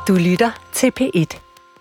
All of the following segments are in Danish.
Du lytter til P1.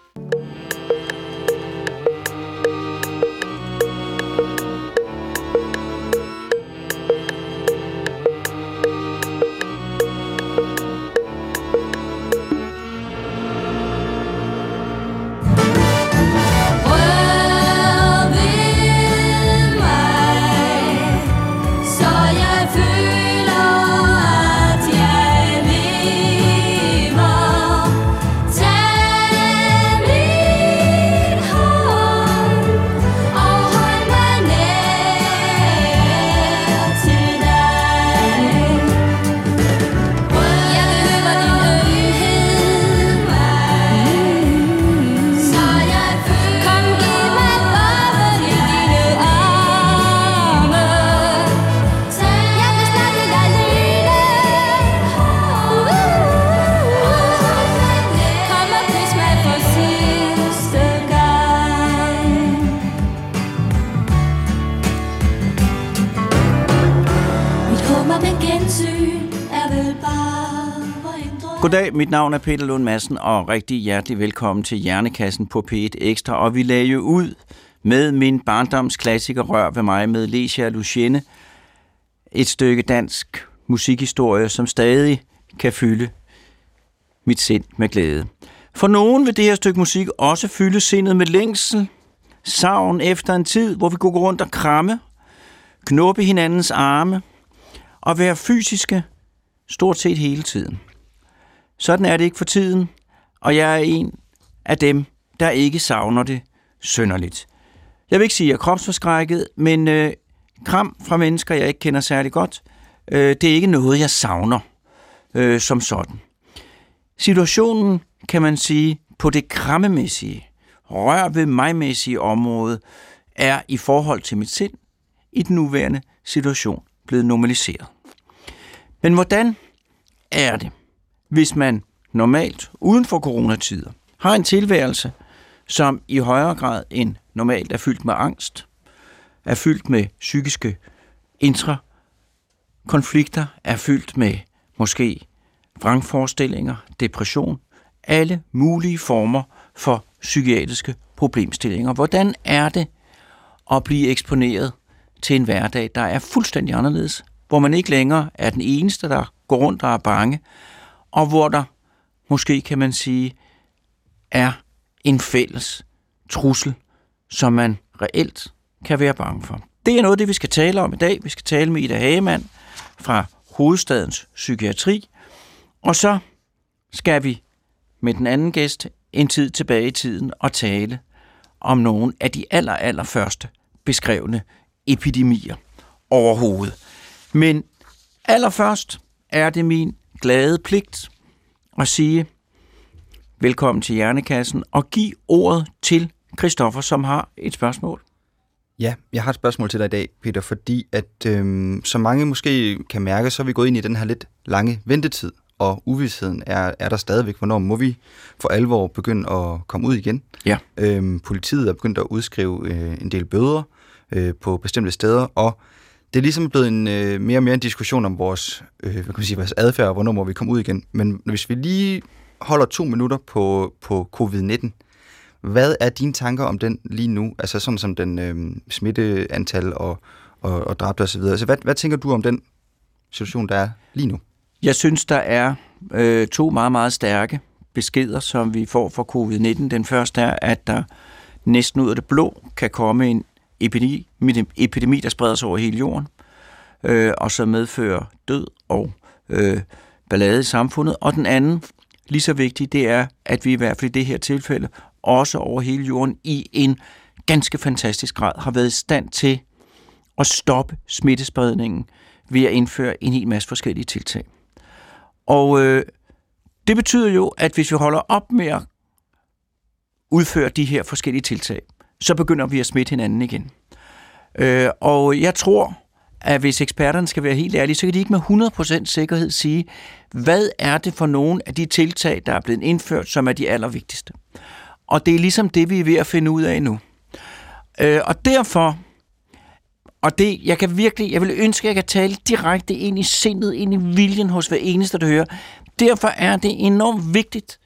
Goddag, mit navn er Peter Lund Madsen, og rigtig hjertelig velkommen til Hjernekassen på P1 Ekstra. Og vi lagde jo ud med min barndomsklassiker Rør ved mig med Lecia Lucienne. Et stykke dansk musikhistorie, som stadig kan fylde mit sind med glæde. For nogen vil det her stykke musik også fylde sindet med længsel, savn efter en tid, hvor vi kunne gå rundt og kramme, knuppe hinandens arme og være fysiske stort set hele tiden. Sådan er det ikke for tiden, og jeg er en af dem, der ikke savner det synderligt. Jeg vil ikke sige, at jeg er kropsforskrækket, men kram fra mennesker, jeg ikke kender særlig godt, det er ikke noget, jeg savner som sådan. Situationen, kan man sige, på det krammemæssige, rør ved mig-mæssige område, er i forhold til mit sind i den nuværende situation blevet normaliseret. Men hvordan er det, hvis man normalt, uden for coronatider, har en tilværelse, som i højere grad end normalt er fyldt med angst, er fyldt med psykiske intrakonflikter, er fyldt med måske vrangforestillinger, depression, alle mulige former for psykiatriske problemstillinger. Hvordan er det at blive eksponeret til en hverdag, der er fuldstændig anderledes, hvor man ikke længere er den eneste, der går rundt og er bange, og hvor der måske, kan man sige, er en fælles trussel, som man reelt kan være bange for. Det er noget af det, vi skal tale om i dag. Vi skal tale med Ida Hagemann fra Hovedstadens Psykiatri, og så skal vi med den anden gæst en tid tilbage i tiden og tale om nogle af de allerførste beskrevne epidemier overhovedet. Men allerførst er det min glade pligt at sige velkommen til Hjernekassen og give ordet til Christoffer, som har et spørgsmål. Ja, jeg har et spørgsmål til dig i dag, Peter, fordi at som mange måske kan mærke, så er vi gået ind i den her lidt lange ventetid, og uvisheden er der stadigvæk. Hvornår må vi for alvor begynde at komme ud igen? Ja. Politiet er begyndt at udskrive en del bøder på bestemte steder, og det er ligesom blevet en mere og mere en diskussion om vores, vores adfærd, og hvornår må vi komme ud igen. Men hvis vi lige holder 2 minutter på covid-19, hvad er dine tanker om den lige nu? Altså sådan som den smitteantal og dræbte osv. Altså hvad tænker du om den situation, der er lige nu? Jeg synes, der er 2 meget, meget stærke beskeder, som vi får fra covid-19. Den første er, at der næsten ud af det blå kan komme en epidemi, der spreder sig over hele jorden, og så medfører død og ballade i samfundet. Og den anden, lige så vigtig, det er, at vi i hvert fald i det her tilfælde, også over hele jorden, i en ganske fantastisk grad har været i stand til at stoppe smittespredningen ved at indføre en hel masse forskellige tiltag. Og det betyder jo, at hvis vi holder op med at udføre de her forskellige tiltag, så begynder vi at smitte hinanden igen. Og jeg tror, at hvis eksperterne skal være helt ærlige, så kan de ikke med 100% sikkerhed sige, hvad er det for nogle af de tiltag, der er blevet indført, som er de allervigtigste. Og det er ligesom det, vi er ved at finde ud af nu. Og derfor, og det, jeg vil ønske, at jeg kan tale direkte ind i sindet, ind i viljen hos hver eneste, der hører. Derfor er det enormt vigtigt,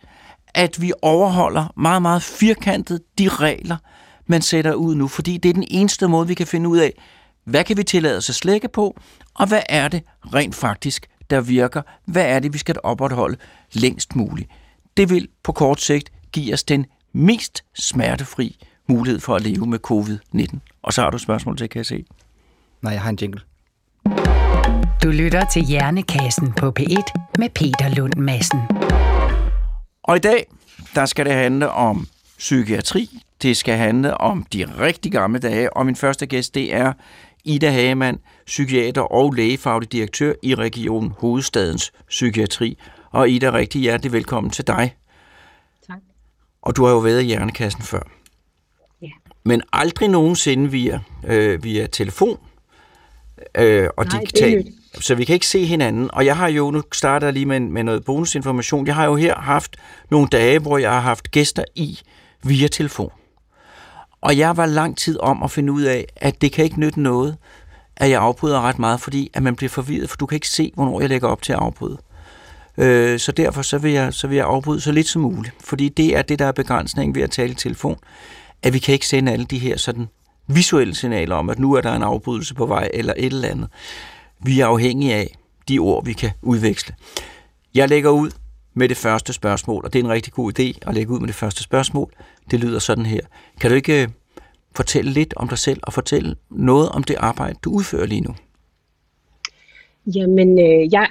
at vi overholder meget, meget firkantet de regler, man sætter ud nu, fordi det er den eneste måde, vi kan finde ud af, hvad kan vi tillade os at slække på, og hvad er det rent faktisk, der virker? Hvad er det, vi skal opretholde længst muligt? Det vil på kort sigt give os den mest smertefri mulighed for at leve med covid-19. Og så har du et spørgsmål til, kan jeg se. Nej, jeg har en jingle. Du lytter til Hjernekassen på P1 med Peter Lund Madsen. Og i dag, der skal det handle om psykiatri. Det skal handle om de rigtig gamle dage. Og min første gæst, det er Ida Hagemann, psykiater og lægefaglig direktør i Region Hovedstadens Psykiatri. Og Ida, rigtig hjertelig velkommen til dig. Tak. Og du har jo været i Hjernekassen før. Ja. Men aldrig nogensinde via telefon og digital. Så vi kan ikke se hinanden. Og jeg har jo, nu starter jeg lige med noget bonusinformation, jeg har jo her haft nogle dage, hvor jeg har haft gæster via telefon. Og jeg var lang tid om at finde ud af, at det kan ikke nytte noget, at jeg afbryder ret meget, fordi at man bliver forvirret, for du kan ikke se, hvornår jeg lægger op til at afbryde. Så derfor så vil jeg afbryde så lidt som muligt, fordi det er det, der er begrænsningen ved at tale i telefon, at vi kan ikke sende alle de her sådan visuelle signaler om, at nu er der en afbrydelse på vej, eller et eller andet. Vi er afhængige af de ord, vi kan udveksle. Jeg lægger ud med det første spørgsmål, og det er en rigtig god idé at lægge ud med det første spørgsmål. Det lyder sådan her. Kan du ikke fortælle lidt om dig selv, og fortælle noget om det arbejde, du udfører lige nu? Jamen, jeg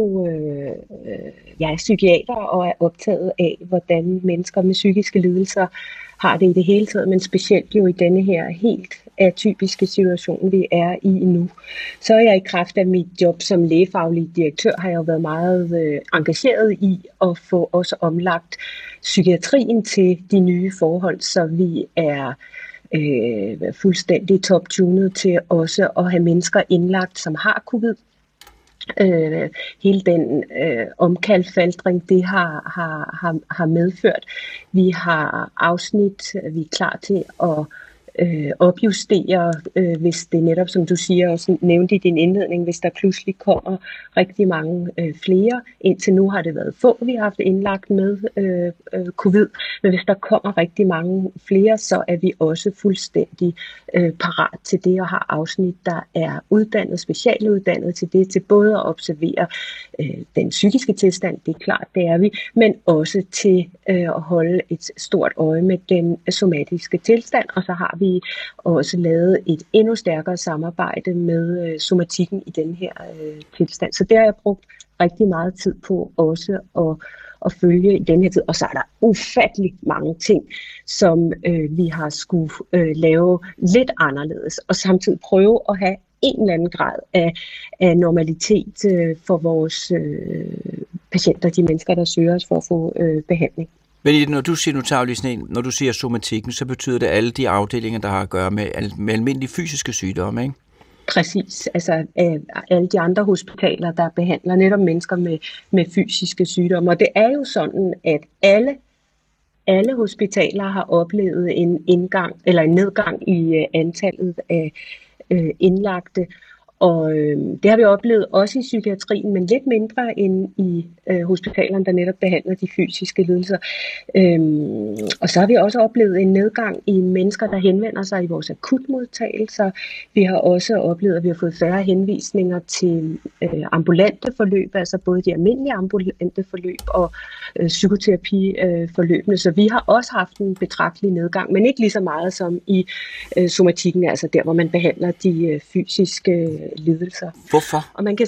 er psykiater og er optaget af, hvordan mennesker med psykiske lidelser har det i det hele taget, men specielt jo i denne her helt atypiske situation, vi er i nu. Så er jeg i kraft af mit job som lægefaglig direktør, har jeg jo været meget engageret i at få også omlagt psykiatrien til de nye forhold, så vi er fuldstændig top-tunet til også at have mennesker indlagt, som har covid. Hele den omkalfatring, det har medført. Vi har afsnit, vi er klar til at opjustere, hvis det netop, som du siger, også nævnte i din indledning, hvis der pludselig kommer rigtig mange flere. Indtil nu har det været få, vi har haft indlagt med covid, men hvis der kommer rigtig mange flere, så er vi også fuldstændig parat til det og har afsnit, der er uddannet, specialuddannet til det, til både at observere den psykiske tilstand, det er klart, det er vi, men også til at holde et stort øje med den somatiske tilstand, og så har vi også lavet et endnu stærkere samarbejde med somatikken i den her tilstand. Så det har jeg brugt rigtig meget tid på også at følge i den her tid. Og så er der ufattelig mange ting, som vi har skulle lave lidt anderledes, og samtidig prøve at have en eller anden grad af normalitet for vores patienter, de mennesker, der søger os for at få behandling. Men når du siger, nu tager vi lige sådan en, når du siger somatikken, så betyder det alle de afdelinger, der har at gøre med almindelige fysiske sygdomme, ikke? Præcis. Altså alle de andre hospitaler, der behandler netop mennesker med fysiske sygdomme. Og det er jo sådan, at alle hospitaler har oplevet en nedgang i antallet af indlagte. Og det har vi oplevet også i psykiatrien, men lidt mindre end i hospitalerne, der netop behandler de fysiske lidelser. Og så har vi også oplevet en nedgang i mennesker, der henvender sig i vores akutmodtagelser. Vi har også oplevet, at vi har fået færre henvisninger til ambulante forløb, altså både de almindelige ambulante forløb og psykoterapiforløbene. Så vi har også haft en betragtelig nedgang, men ikke lige så meget som i somatikken, altså der, hvor man behandler de fysiske lidelser. Hvorfor? Og man kan,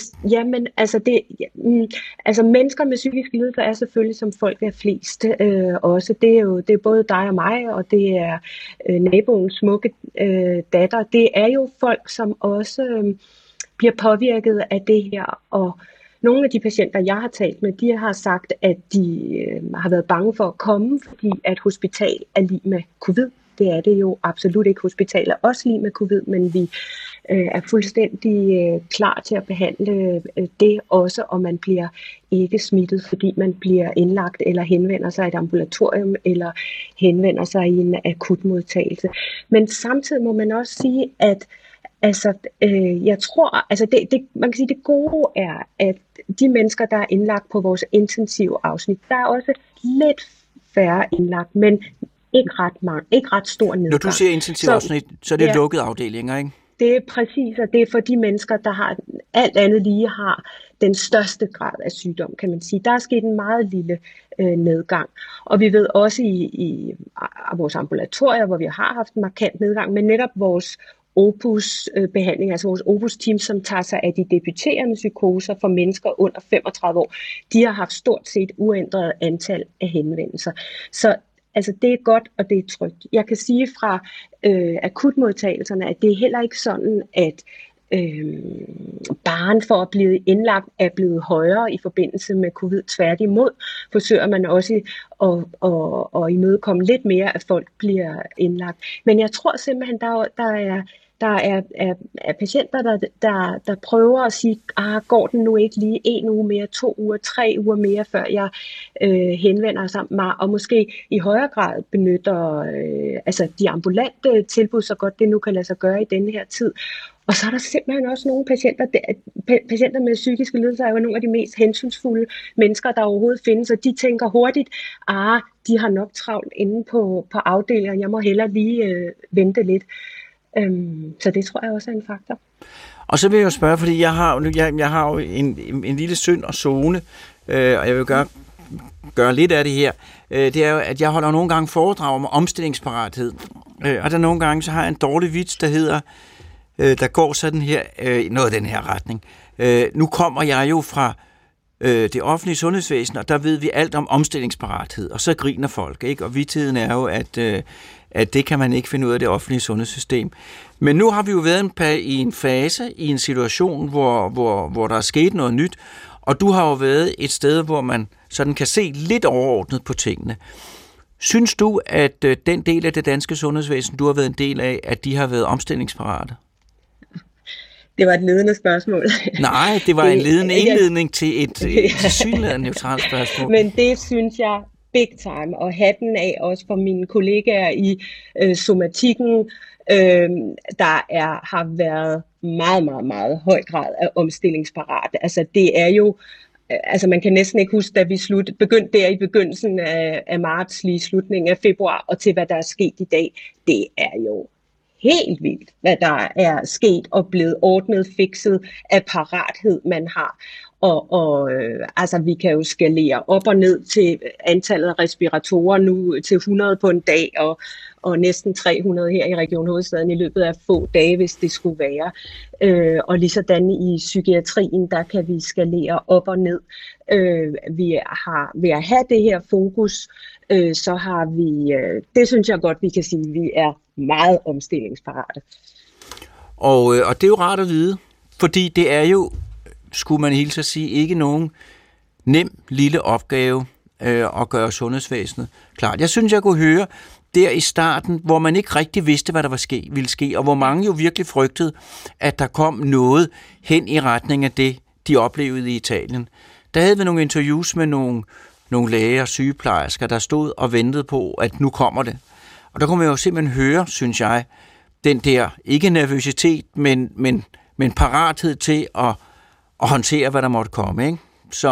mennesker med psykiske lidelser er selvfølgelig, som folk er flest også. Det er både dig og mig, og det er naboens smukke datter. Det er jo folk, som også bliver påvirket af det her, og nogle af de patienter, jeg har talt med, de har sagt, at de har været bange for at komme, fordi at hospital er lig med covid. Det er det jo absolut ikke. Hospital er også lig med covid, men vi er fuldstændig klar til at behandle det også, og man bliver ikke smittet, fordi man bliver indlagt eller henvender sig i et ambulatorium eller henvender sig i en akutmodtagelse. Men samtidig må man også sige, at jeg tror, man kan sige, det gode er, at de mennesker, der er indlagt på vores intensive afsnit, der er også lidt færre indlagt, men ikke ret stor nedgang. Når du siger intensivafsnit, så er det lukkede afdelinger, ikke? Det er præcis, og det er for de mennesker, der har alt andet lige har den største grad af sygdom, kan man sige. Der er sket en meget lille nedgang, og vi ved også i vores ambulatorier, hvor vi har haft en markant nedgang, men netop vores opus-behandling, altså vores opus-team, som tager sig af de debuterende psykoser for mennesker under 35 år, de har haft stort set uændret antal af henvendelser. Så altså, det er godt, og det er trygt. Jeg kan sige fra akutmodtagelserne, at det er heller ikke sådan, at barren for at blive indlagt er blevet højere i forbindelse med covid. Tværtimod forsøger man også at imødekomme lidt mere, at folk bliver indlagt. Men jeg tror simpelthen, der er patienter, der prøver at sige, går den nu ikke lige 1 uge mere, 2 uger, 3 uger mere, før jeg henvender mig, og måske i højere grad benytter de ambulante tilbud, så godt det nu kan lade sig gøre i denne her tid. Og så er der simpelthen også nogle patienter med psykiske lidelser, er jo nogle af de mest hensynsfulde mennesker, der overhovedet findes, og de tænker hurtigt, de har nok travlt inde på afdelingen, jeg må hellere lige vente lidt. Så det tror jeg også er en faktor. Og så vil jeg jo spørge, fordi jeg har jo en lille synd og zone, og jeg vil gøre lidt af det her. Det er jo, at jeg holder nogle gange foredrag om omstillingsparathed. Og der nogle gange, så har jeg en dårlig vits, der hedder, der går sådan her, noget af den her retning. Nu kommer jeg jo fra det offentlige sundhedsvæsen, og der ved vi alt om omstillingsparathed, og så griner folk, ikke? Og vittigheden er jo, at det kan man ikke finde ud af det offentlige sundhedssystem. Men nu har vi jo været i en fase, i en situation, hvor der er sket noget nyt, og du har jo været et sted, hvor man sådan kan se lidt overordnet på tingene. Synes du, at den del af det danske sundhedsvæsen, du har været en del af, at de har været omstillingsparate? Det var et ledende spørgsmål. Nej, det var en ledende indledning til et tilsyneladende neutralt spørgsmål. Men det synes jeg big time, og hatten af også for mine kollegaer i somatikken, der har været meget, meget, meget høj grad af omstillingsparat. Altså det er jo, man kan næsten ikke huske, da vi begyndte der i begyndelsen af marts, lige slutningen af februar, og til hvad der er sket i dag. Det er jo helt vildt, hvad der er sket og blevet ordnet, fikset af parathed, man har. Og vi kan jo skalere op og ned til antallet af respiratorer nu til 100 på en dag, og næsten 300 her i Region Hovedstaden i løbet af få dage, hvis det skulle være. Og ligesådan i psykiatrien, der kan vi skalere op og ned. Ved at have det her fokus, så har vi, det synes jeg godt, vi kan sige, at vi er meget omstillingsparate. Og det er jo rart at vide, fordi det er jo, skulle man hilse at sige, ikke nogen nem lille opgave at gøre sundhedsvæsenet klart. Jeg synes, jeg kunne høre der i starten, hvor man ikke rigtig vidste, hvad der ville ske, og hvor mange jo virkelig frygtede, at der kom noget hen i retning af det, de oplevede i Italien. Der havde vi nogle interviews med nogle læger og sygeplejersker, der stod og ventede på, at nu kommer det. Og der kunne man jo simpelthen høre, synes jeg, den der, ikke nervøsitet, men parathed til at håndtere, hvad der måtte komme, ikke?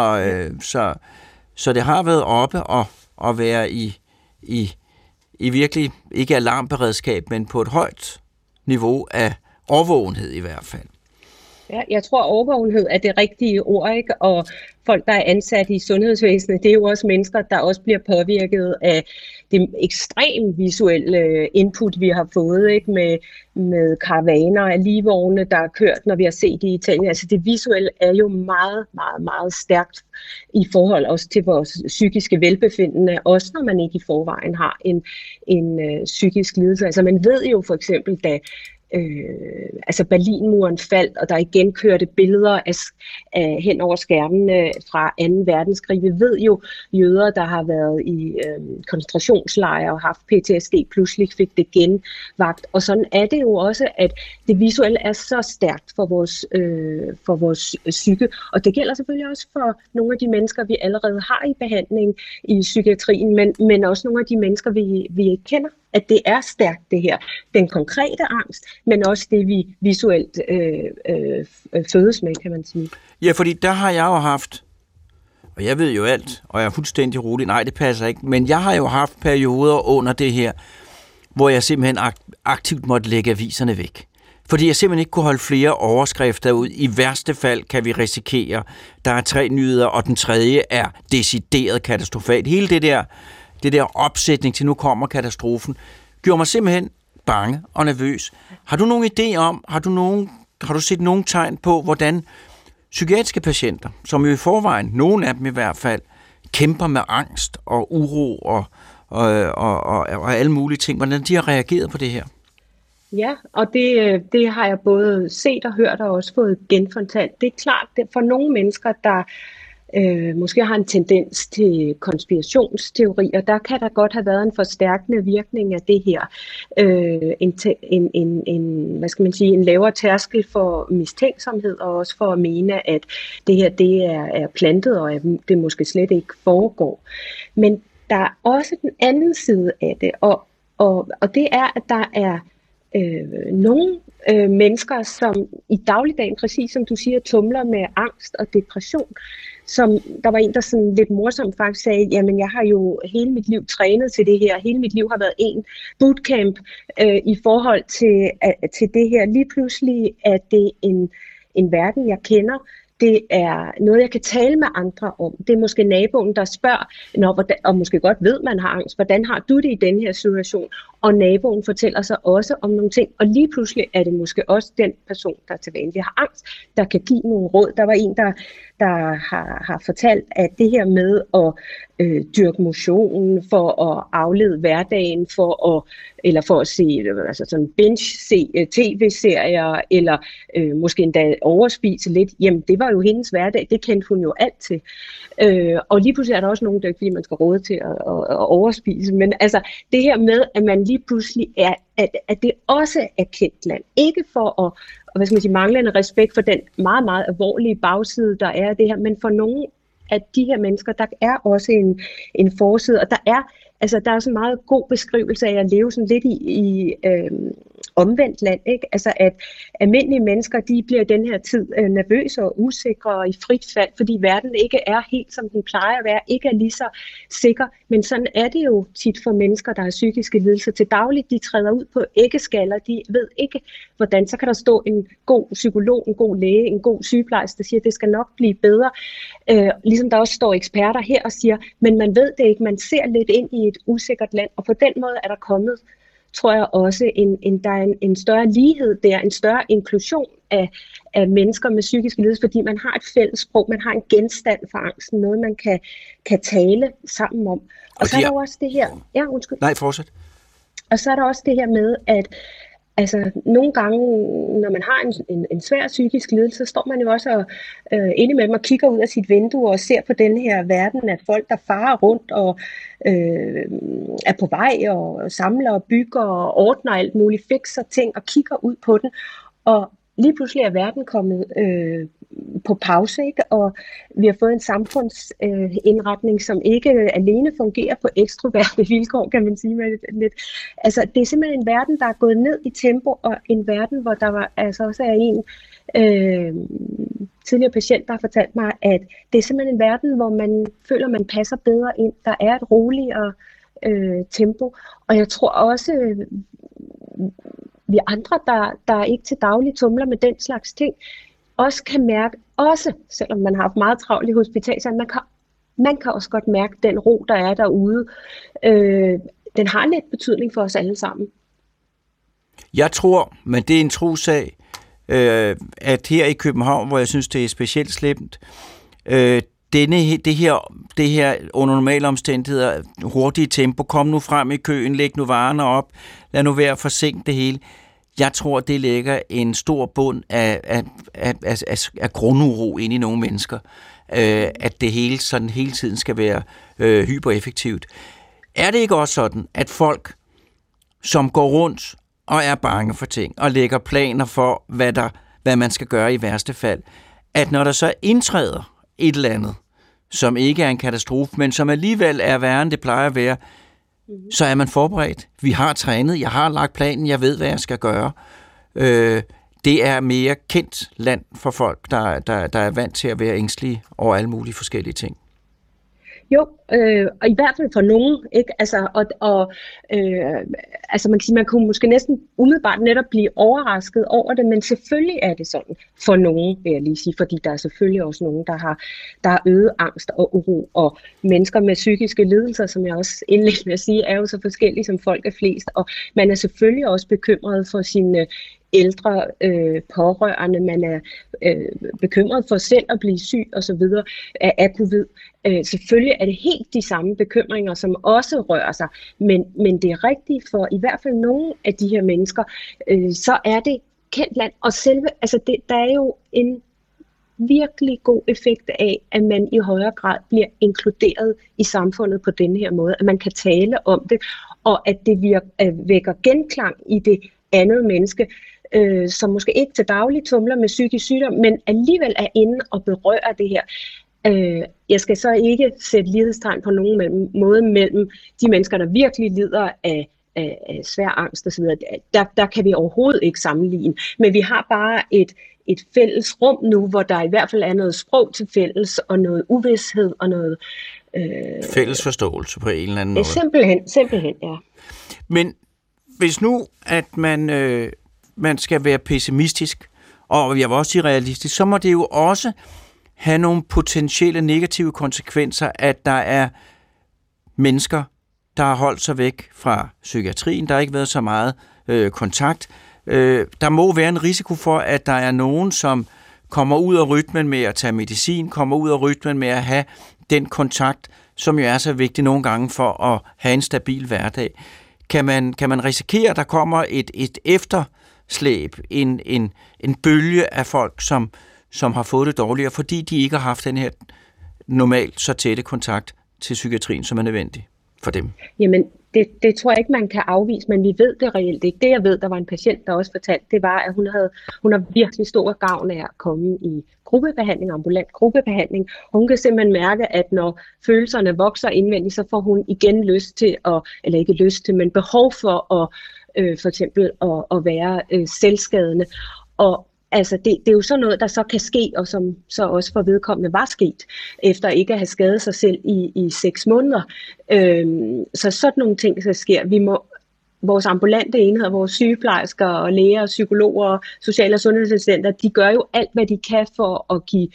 Så det har været oppe og være i virkelig, ikke alarmberedskab, men på et højt niveau af overvågenhed i hvert fald. Ja, jeg tror, overvågenhed er det rigtige ord, ikke? Og folk, der er ansat i sundhedsvæsenet, det er jo også mennesker, der også bliver påvirket af det ekstremt visuelle input, vi har fået, ikke? Med karavaner af ligevogne, der er kørt, når vi har set det i Italien. Altså det visuelle er jo meget, meget, meget stærkt i forhold også til vores psykiske velbefindende, også når man ikke i forvejen har en psykisk lidelse. Altså man ved jo for eksempel, da Berlinmuren faldt, og der igen kørte billeder hen over skærmene fra 2. verdenskrig. Vi ved jo, jøder, der har været i koncentrationslejre og haft PTSD, pludselig fik det genvagt. Og sådan er det jo også, at det visuelle er så stærkt for vores psyke. Og det gælder selvfølgelig også for nogle af de mennesker, vi allerede har i behandling i psykiatrien, men også nogle af de mennesker, vi ikke kender. At det er stærkt det her. Den konkrete angst, men også det, vi visuelt fødes med, kan man sige. Ja, fordi der har jeg jo haft, og jeg ved jo alt, og jeg er fuldstændig rolig. Nej, det passer ikke. Men jeg har jo haft perioder under det her, hvor jeg simpelthen aktivt måtte lægge aviserne væk. Fordi jeg simpelthen ikke kunne holde flere overskrifter ud. I værste fald kan vi risikere, der er 3 nyheder, og den tredje er decideret katastrofalt. Hele det der opsætning til nu kommer katastrofen, gjorde mig simpelthen bange og nervøs. Har du nogen idé om, har du set nogen tegn på, hvordan psykiatriske patienter, som jo i forvejen, nogle af dem i hvert fald, kæmper med angst og uro og alle mulige ting, hvordan de har reageret på det her? Ja, og det har jeg både set og hørt og også fået genfortalt. Det er klart, at for nogle mennesker, der måske har en tendens til konspirationsteorier, der kan der godt have været en forstærkende virkning af det her. Hvad skal man sige, en lavere tærskel for mistænksomhed, og også for at mene, at det her det er plantet, og at det måske slet ikke foregår. Men der er også den anden side af det, og det er, at der er nogle mennesker, som i dagligdagen, præcis som du siger, tumler med angst og depression. Som der var en, der sådan lidt morsomt faktisk sagde, jamen jeg har jo hele mit liv trænet til det her. Hele mit liv har været en bootcamp i forhold til det her. Lige pludselig er det en verden, jeg kender. Det er noget, jeg kan tale med andre om. Det er måske naboen, der spørger, og måske godt ved, man har angst. Hvordan har du det i den her situation? Og naboen fortæller sig også om nogle ting. Og lige pludselig er det måske også den person, der til vanlig har angst, der kan give nogle råd. Der var en, der har fortalt, at det her med at dyrke motion, for at aflede hverdagen, for at se altså sådan binge tv-serier, eller måske endda overspise lidt, jamen det var jo hendes hverdag, det kendte hun jo alt til. Og lige pludselig er der også nogen, der ikke fordi man skal råde til at overspise, men altså det her med, at man lige pludselig er, at det også er kendt land, ikke for at hvad skal man sige, manglende respekt for den meget, meget alvorlige bagside, der er det her, men for nogle af de her mennesker, der er også en forside, og der er sådan en meget god beskrivelse af at leve sådan lidt i omvendt land, ikke? Altså at almindelige mennesker, de bliver i den her tid nervøse og usikre og i frit fald, fordi verden ikke er helt som den plejer at være, ikke er lige så sikker, men sådan er det jo tit for mennesker, der har psykiske lidelser til dagligt. De træder ud på æggeskaller, de ved ikke hvordan, så kan der stå en god psykolog, en god læge, en god sygeplejerske, der siger, at det skal nok blive bedre. Ligesom der også står eksperter her og siger, men man ved det ikke, man ser lidt ind i et usikkert land, og på den måde er der kommet, tror jeg også, der er en større lighed der, en større inklusion af mennesker med psykiske lidelser, fordi man har et fælles sprog, man har en genstand for angsten, noget man kan tale sammen om. Og så er der også det her... Ja, undskyld. Nej, fortsæt. Og så er der også det her med, at altså, nogle gange, når man har en svær psykisk lidelse, så står man jo også indimellem og kigger ud af sit vindue og ser på den her verden af folk, der farer rundt og er på vej og samler og bygger og ordner alt muligt, fikser ting og kigger ud på den. Og lige pludselig er verden kommet på pause, ikke? Og vi har fået en samfundsindretning, som ikke alene fungerer på ekstroverte vilkår, kan man sige med lidt. Altså, det er simpelthen en verden, der er gået ned i tempo, og en verden, hvor der var altså også er en tidligere patient, der har fortalt mig, at det er simpelthen en verden, hvor man føler, man passer bedre ind. Der er et roligere tempo, og jeg tror også, vi andre, der ikke til daglig tumler med den slags ting, også kan mærke, også selvom man har haft meget travlt i hospitalet, man kan også godt mærke den ro, der er derude. Den har lidt betydning for os alle sammen. Jeg tror, men det er en trosag, at her i København, hvor jeg synes, det er specielt slemt, det her under normale omstændigheder, hurtige tempo, kom nu frem i køen, læg nu varerne op, lad nu være forsinke det hele. Jeg tror, det lægger en stor bund af grunduro ind i nogle mennesker, at det hele sådan hele tiden skal være hypereffektivt. Er det ikke også sådan, at folk, som går rundt og er bange for ting, og lægger planer for, hvad man skal gøre i værste fald, at når der så indtræder et eller andet, som ikke er en katastrofe, men som alligevel er værre, end det plejer at være, så er man forberedt. Vi har trænet, jeg har lagt planen, jeg ved, hvad jeg skal gøre. Det er mere kendt land for folk, der er vant til at være ængstelige over alle mulige forskellige ting. Jo, og i hvert fald for nogen, ikke? Altså, altså man kan sige, man kunne måske næsten umiddelbart netop blive overrasket over det, men selvfølgelig er det sådan for nogen, vil jeg lige sige, fordi der er selvfølgelig også nogen, der har øget angst og uro, og mennesker med psykiske lidelser, som jeg også indledte med at sige, er jo så forskellige, som folk er flest, og man er selvfølgelig også bekymret for sine ældre pårørende, man er bekymret for selv at blive syg og så videre af covid. Selvfølgelig er det helt de samme bekymringer, som også rører sig, men det er rigtigt for i hvert fald nogle af de her mennesker, så er det kendt land, og der er jo en virkelig god effekt af, at man i højere grad bliver inkluderet i samfundet på denne her måde, at man kan tale om det, og at det vækker genklang i det andet menneske, som måske ikke til daglig tumler med psykisk sygdom, men alligevel er inde og berører det her. Jeg skal så ikke sætte lighedstegn på nogen måde mellem de mennesker, der virkelig lider af svær angst osv. Der kan vi overhovedet ikke sammenligne. Men vi har bare et fælles rum nu, hvor der i hvert fald er noget sprog til fælles, og noget uvished, og noget... fælles forståelse på en eller anden måde. Simpelthen, ja. Men hvis nu, at man skal være pessimistisk, og jeg vil også sige realistisk, så må det jo også have nogle potentielle negative konsekvenser, at der er mennesker, der har holdt sig væk fra psykiatrien. Der har ikke været så meget kontakt. Der må være en risiko for, at der er nogen, som kommer ud af rytmen med at tage medicin, kommer ud af rytmen med at have den kontakt, som jo er så vigtig nogle gange for at have en stabil hverdag. Kan man risikere, at der kommer et efterslæb, en bølge af folk, som har fået det dårligere, fordi de ikke har haft den her normalt så tætte kontakt til psykiatrien, som er nødvendig for dem? Jamen, det tror jeg ikke, man kan afvise, men vi ved det reelt ikke. Det jeg ved, der var en patient, der også fortalte, det var, at hun har virkelig stor gavn af at komme i gruppebehandling, ambulant gruppebehandling. Hun kan simpelthen mærke, at når følelserne vokser indvendigt, så får hun igen lyst til eller ikke lyst til, men behov for at for eksempel at være selvskadende. Og altså det er jo sådan noget, der så kan ske, og som så også for vedkommende var sket, efter ikke at have skadet sig selv i 6 måneder. Så sådan nogle ting, der sker. Vores ambulante enheder, vores sygeplejersker og læger og psykologer og social- og sundhedsassistenter, de gør jo alt, hvad de kan for at give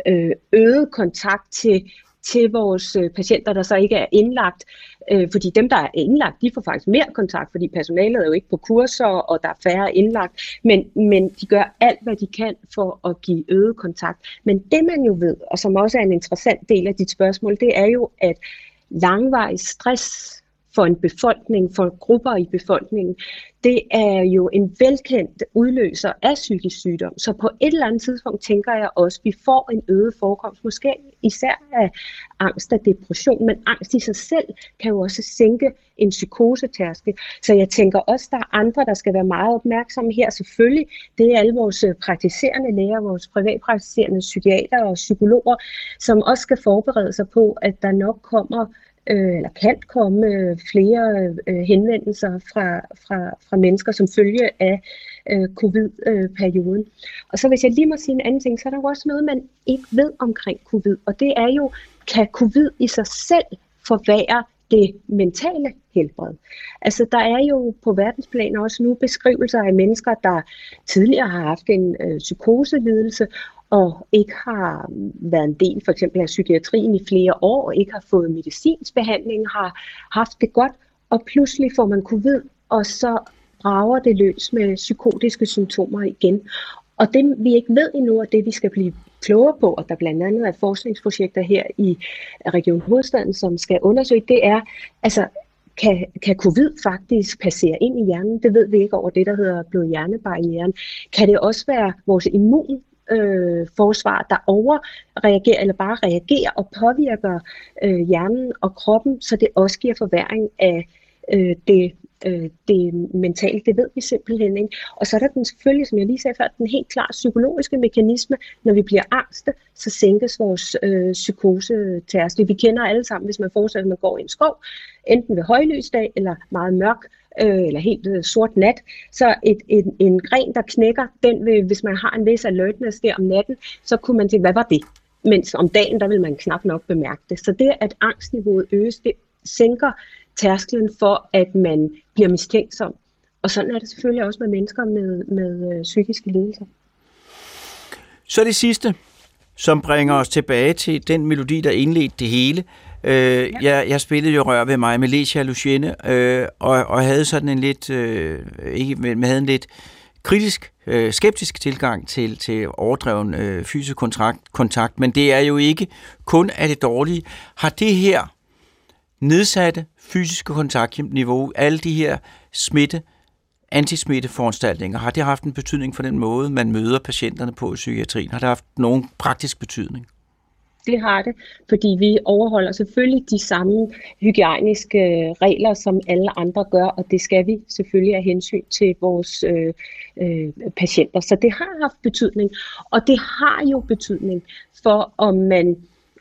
øget kontakt til vores patienter, der så ikke er indlagt. Fordi dem, der er indlagt, de får faktisk mere kontakt, fordi personalet er jo ikke på kurser, og der er færre indlagt. Men de gør alt, hvad de kan for at give øget kontakt. Men det man jo ved, og som også er en interessant del af dit spørgsmål, det er jo, at langvarig stress for en befolkning, for grupper i befolkningen, det er jo en velkendt udløser af psykisk sygdom. Så på et eller andet tidspunkt tænker jeg også, at vi får en øget forekomst, måske især af angst og depression, men angst i sig selv kan jo også sænke en psykosetærskel. Så jeg tænker også, at der er andre, der skal være meget opmærksomme her. Selvfølgelig, det er alle vores praktiserende læger, vores privatpraktiserende psykiater og psykologer, som også skal forberede sig på, at der nok kommer eller kan komme flere henvendelser fra mennesker som følge af covid-perioden. Og så hvis jeg lige må sige en anden ting, så er der jo også noget, man ikke ved omkring covid, og det er jo, kan covid i sig selv forværre det mentale helbred. Altså der er jo på verdensplan også nu beskrivelser af mennesker, der tidligere har haft en psykoselidelse, og ikke har været en del for eksempel af psykiatrien i flere år, og ikke har fået medicinsk behandling, har haft det godt, og pludselig får man covid, og så brager det løs med psykotiske symptomer igen. Og det vi ikke ved endnu, og det vi skal blive klogere på, og der blandt andet er forskningsprojekter her i Region Hovedstaden, som skal undersøge, det er, altså kan covid faktisk passere ind i hjernen? Det ved vi ikke over det, der hedder blod-hjernebarrieren. Kan det også være vores immunforsvar, der overreagerer eller bare reagerer og påvirker hjernen og kroppen, så det også giver forværring af det mentale? Det ved vi simpelthen ikke. Og så er der den selvfølgelig, som jeg lige sagde før, den helt klart psykologiske mekanisme. Når vi bliver angste, så sænkes vores psykosetærskel. Vi kender alle sammen, hvis man forestiller, at man går i en skov, enten ved højlysdag eller meget mørk eller helt sort nat, så en gren, der knækker, den vil, hvis man har en vis alertness der om natten, så kunne man tænke, hvad var det? mens om dagen, der vil man knap nok bemærke det. Så det, at angstniveauet øges, det sænker tærsklen for, at man bliver mistænksom. Og sådan er det selvfølgelig også med mennesker med psykiske lidelser. Så det sidste, som bringer os tilbage til den melodi, der indledte det hele. Jeg spillede jo Rør ved mig med Lecia Lucienne, og havde sådan en lidt, havde en lidt kritisk, skeptisk tilgang til overdreven fysisk kontakt, men det er jo ikke kun af det dårlige. Har det her nedsatte fysiske kontaktniveau, alle de her antismitteforanstaltninger, har det haft en betydning for den måde, man møder patienterne på i psykiatrien? Har det haft nogen praktisk betydning? Det har det, fordi vi overholder selvfølgelig de samme hygiejniske regler, som alle andre gør, og det skal vi selvfølgelig af hensyn til vores patienter. Så det har haft betydning, og det har jo betydning for, om man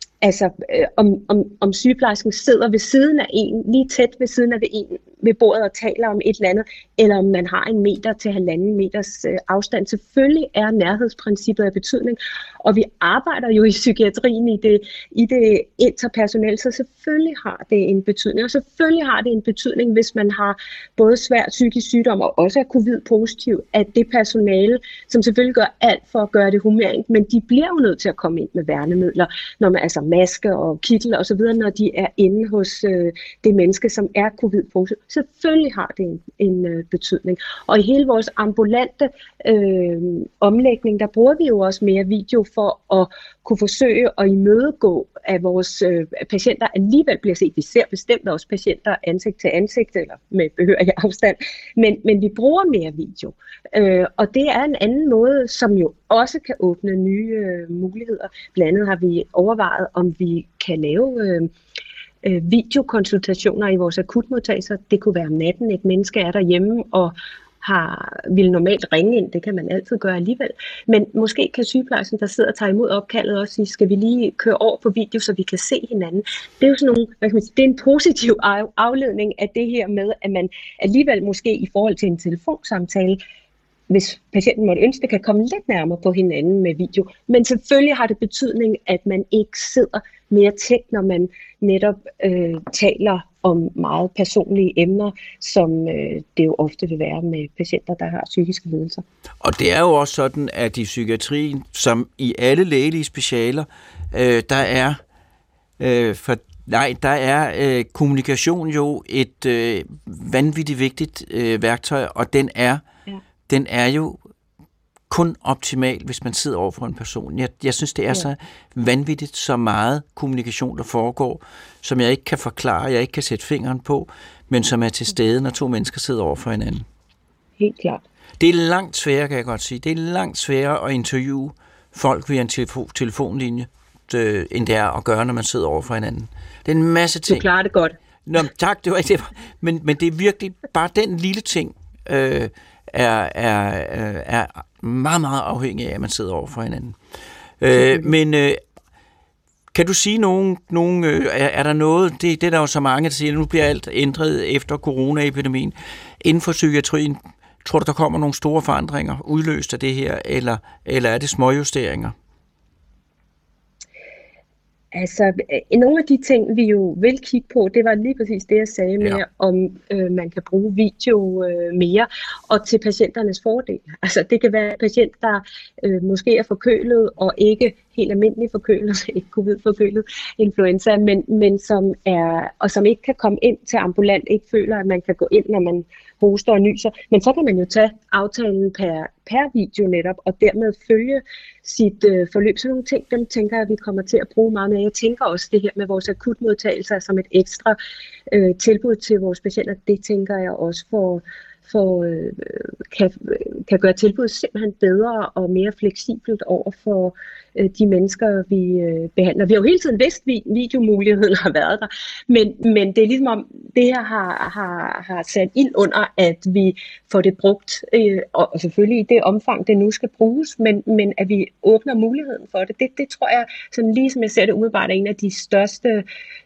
om sygeplejersken sidder ved siden af en, lige tæt ved siden af en ved bordet og taler om et eller andet, eller om man har 1 meter til 1,5 meters afstand. Selvfølgelig er nærhedsprincippet af betydning, og vi arbejder jo i psykiatrien i det interpersonelle, så selvfølgelig har det en betydning. Og selvfølgelig har det en betydning, hvis man har både svær psykisk sygdom og også er covid-positiv, at det personale, som selvfølgelig gør alt for at gøre det humant, men de bliver jo nødt til at komme ind med værnemidler, når man maske og kittel og så videre, når de er inde hos det menneske, som er covid-positiv. Selvfølgelig har det en betydning. Og i hele vores ambulante omlægning, der bruger vi jo også mere video for at kunne forsøge at imødegå, at vores patienter alligevel bliver set. Vi ser bestemt også patienter ansigt til ansigt, eller med behørig afstand, men vi bruger mere video. Og det er en anden måde, som jo også kan åbne nye muligheder. Blandt andet har vi overvejet, om vi kan lave videokonsultationer i vores akutmodtagelser. Det kunne være om natten, et menneske er derhjemme og vil normalt ringe ind, det kan man altid gøre alligevel. Men måske kan sygeplejersken, der sidder og tager imod opkaldet, også sige, skal vi lige køre over på video, så vi kan se hinanden. Det er jo sådan nogle, det er en positiv afledning af det her med, at man alligevel måske i forhold til en telefonsamtale, hvis patienten måtte ønske, kan komme lidt nærmere på hinanden med video. Men selvfølgelig har det betydning, at man ikke sidder mere tæt, når man netop taler om meget personlige emner, som det jo ofte vil være med patienter, der har psykiske lidelser. Og det er jo også sådan, at i psykiatrien, som i alle lægelige specialer, der er kommunikation jo et vanvittigt vigtigt værktøj, og den er jo kun optimal, hvis man sidder over for en person. Jeg synes, det er så vanvittigt, så meget kommunikation, der foregår, som jeg ikke kan forklare, jeg ikke kan sætte fingeren på, men som er til stede, når 2 mennesker sidder over for hinanden. Helt klart. Det er langt sværere, kan jeg godt sige. Det er langt sværere at interviewe folk via en telefonlinje, end det er at gøre, når man sidder over for hinanden. Det er en masse ting. Du klarer det godt. Nå, tak, det var ikke det. Men det er virkelig bare den lille ting, er meget, meget afhængig af, at man sidder over for hinanden. Men kan du sige er der noget, det er der jo så mange, der siger, nu bliver alt ændret efter coronaepidemien. Inden for psykiatrien, tror du, der kommer nogle store forandringer udløst af det her, eller er det småjusteringer? Altså, nogle af de ting, vi jo vil kigge på, det var lige præcis det, jeg sagde med, om man kan bruge video mere, og til patienternes fordel. Altså, det kan være en patient, der måske er forkølet, og ikke helt almindelig forkølet, ikke covid-forkølet influenza, men som ikke kan komme ind til ambulant, ikke føler, at man kan gå ind, når man hoster og nyser. Men så kan man jo tage aftalen per video netop, og dermed følge sit forløb. Sådan nogle ting, dem tænker jeg, at vi kommer til at bruge meget mere. Jeg tænker også det her med vores akutmodtagelser som et ekstra tilbud til vores patienter. Det tænker jeg også kan gøre tilbuddet simpelthen bedre og mere fleksibelt over for de mennesker, vi behandler. Vi har jo hele tiden vidst, at videomuligheden har været der, men det er ligesom om, det her har sat ild under, at vi får det brugt, og selvfølgelig i det omfang, det nu skal bruges, men at vi åbner muligheden for det. Det tror jeg, sådan lige som jeg ser det umiddelbart, er en af de største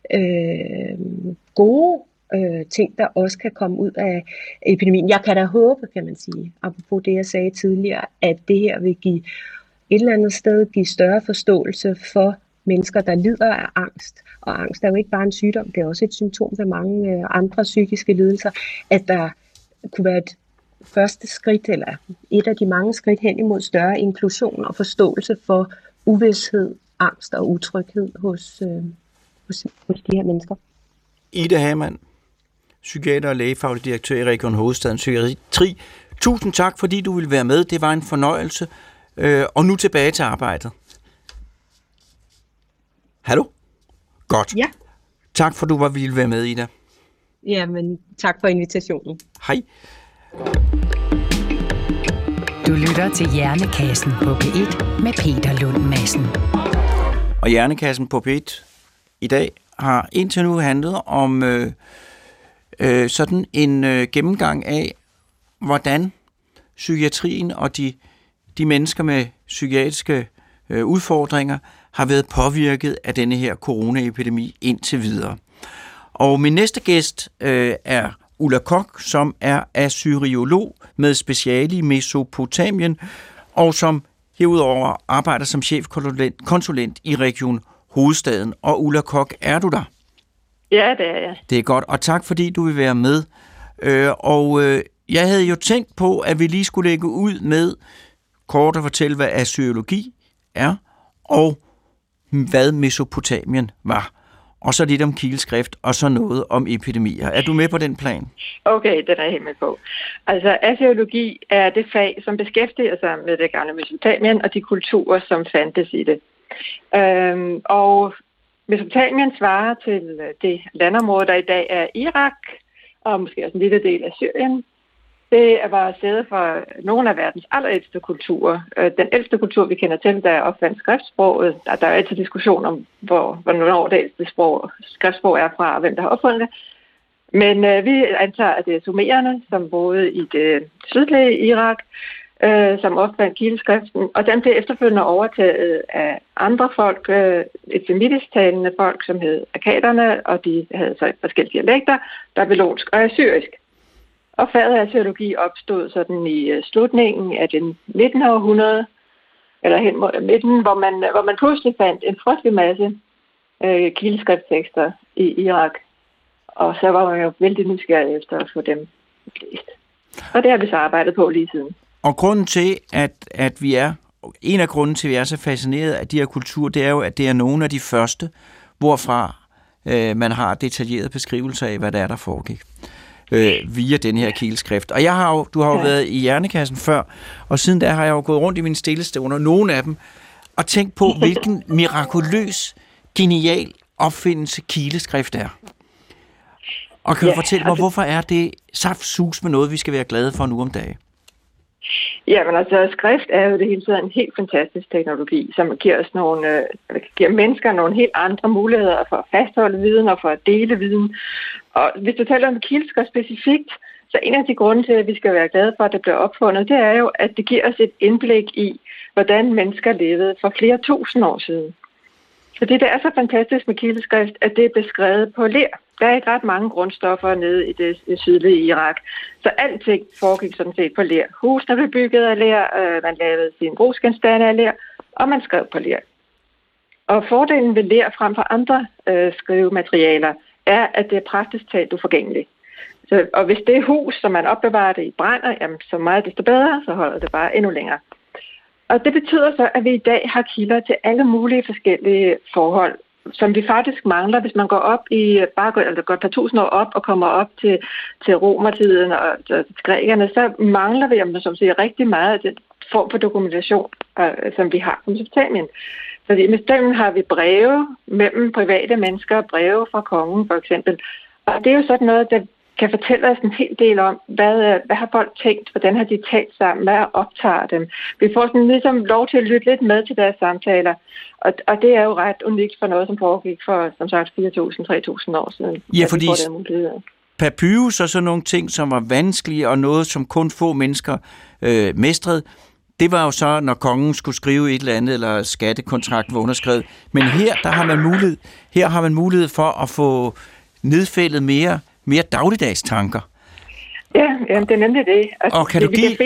gode ting, der også kan komme ud af epidemien. Jeg kan da håbe, kan man sige, apropos det, jeg sagde tidligere, at det her vil give et eller andet sted give større forståelse for mennesker, der lider af angst, og angst er jo ikke bare en sygdom, det er også et symptom på mange andre psykiske lidelser, at der kunne være et første skridt, eller et af de mange skridt hen imod større inklusion og forståelse for uvished, angst og utryghed hos de her mennesker. Ida Hamann, psykiater og lægefaglig direktør i Region Hovedstaden Psykiatri. Tusind tak, fordi du ville være med. Det var en fornøjelse. Og nu tilbage til arbejdet. Hallo? Godt. Ja. Tak for, du ville være med, Ida. Jamen, tak for invitationen. Hej. Du lytter til Hjernekassen på P1 med Peter Lund Madsen. Og Hjernekassen på P1 i dag har indtil nu handlet om sådan en gennemgang af, hvordan psykiatrien og de mennesker med psykiatriske udfordringer har været påvirket af denne her coronaepidemi indtil videre. Og min næste gæst er Ulla Koch, som er assyriolog med speciale i Mesopotamien, og som herudover arbejder som chefkonsulent i Region Hovedstaden. Og Ulla Koch, er du der? Ja, det er jeg. Det er godt, og tak fordi du vil være med. Jeg havde jo tænkt på, at vi lige skulle lægge ud med kort at fortælle, hvad assyriologi er, og hvad Mesopotamien var. Og så lidt om kileskrift, og så noget om epidemier. Er du med på den plan? Okay, den er jeg helt med på. Altså, assyriologi er det fag, som beskæftiger sig med det gamle Mesopotamien og de kulturer, som fandtes i det. Og Mesopotamien svarer til det landområde, der i dag er Irak, og måske også en lille del af Syrien. Det var sæde for nogle af verdens allerældste kulturer. Den ældste kultur, vi kender til, der opfandt skriftsproget. Der er altid diskussion om, hvornår det ældste skriftsprog er fra, og hvem der har opfundet det. Men vi antager, at det er sumererne, som boede i det sydlige Irak, som opfandt kileskriften. Og den blev efterfølgende overtaget af andre folk, et semitisk talende folk, som hed akkaderne, og de havde så forskellige dialekter, babylonsk og assyrisk. Og faget assyriologi opstod sådan i slutningen af det 19. århundrede, eller hen mod midten, hvor man pludselig fandt en frygtelig masse kildeskrifttekster i Irak. Og så var man jo vældig nysgerrig efter at få dem læst. Og det har vi så arbejdet på lige siden. Og grunden til, at en af grunden til, at vi er så fascineret af de her kulturer, det er jo, at det er nogle af de første, hvorfra man har detaljerede beskrivelser af, hvad der er, der foregik. Via den her kileskrift. Og du har jo været i Hjernekassen før, og siden da har jeg jo gået rundt i mine stillestunder, nogle af dem, og tænkt på, hvilken mirakuløs, genial opfindelse kileskrift er. Og kan du fortælle mig, hvorfor er det saftsus med noget, vi skal være glade for nu om dagen? Jamen altså, skrift er jo det hele tiden en helt fantastisk teknologi, som giver mennesker nogle helt andre muligheder for at fastholde viden og for at dele viden. Og hvis du taler om kileskrift specifikt, så en af de grunde til, at vi skal være glade for, at det bliver opfundet, det er jo, at det giver os et indblik i, hvordan mennesker levede for flere tusind år siden. Fordi det er så fantastisk med kileskrift, at det er beskrevet på ler. Der er ikke ret mange grundstoffer nede i det sydlige Irak. Så alting foregik sådan set på ler. Husene blev bygget af ler, man lavede sine brugsgenstande af ler, og man skrev på ler. Og fordelen ved ler frem for andre skrivematerialer er, at det er praktisk talt uforgængeligt. Og hvis det hus, som man opbevarer det i brænder, jamen, så meget desto bedre, så holder det bare endnu længere. Og det betyder så, at vi i dag har kilder til alle mulige forskellige forhold, som vi faktisk mangler, hvis man går op går et par tusind år op og kommer op til romertiden og til grækerne, så mangler vi, som siger, rigtig meget af den form for dokumentation, som vi har på Mesopotamien. Fordi i Mesopotamien har vi breve mellem private mennesker, breve fra kongen for eksempel, og det er jo sådan noget, der kan fortælle os en hel del om, hvad har folk tænkt, hvordan har de talt sammen, hvad optager dem. Vi får sådan ligesom lov til at lytte lidt med til deres samtaler, og det er jo ret unikt for noget, som foregik for, som sagt, 4.000-3.000 år siden. Ja, fordi papyrus og sådan nogle ting, som var vanskelige, og noget, som kun få mennesker mestrede, det var jo så, når kongen skulle skrive et eller andet, eller skattekontrakt var underskrevet. Men her har man mulighed for at få nedfældet mere dagligdags tanker. Ja, det er nemlig det. Altså, og kan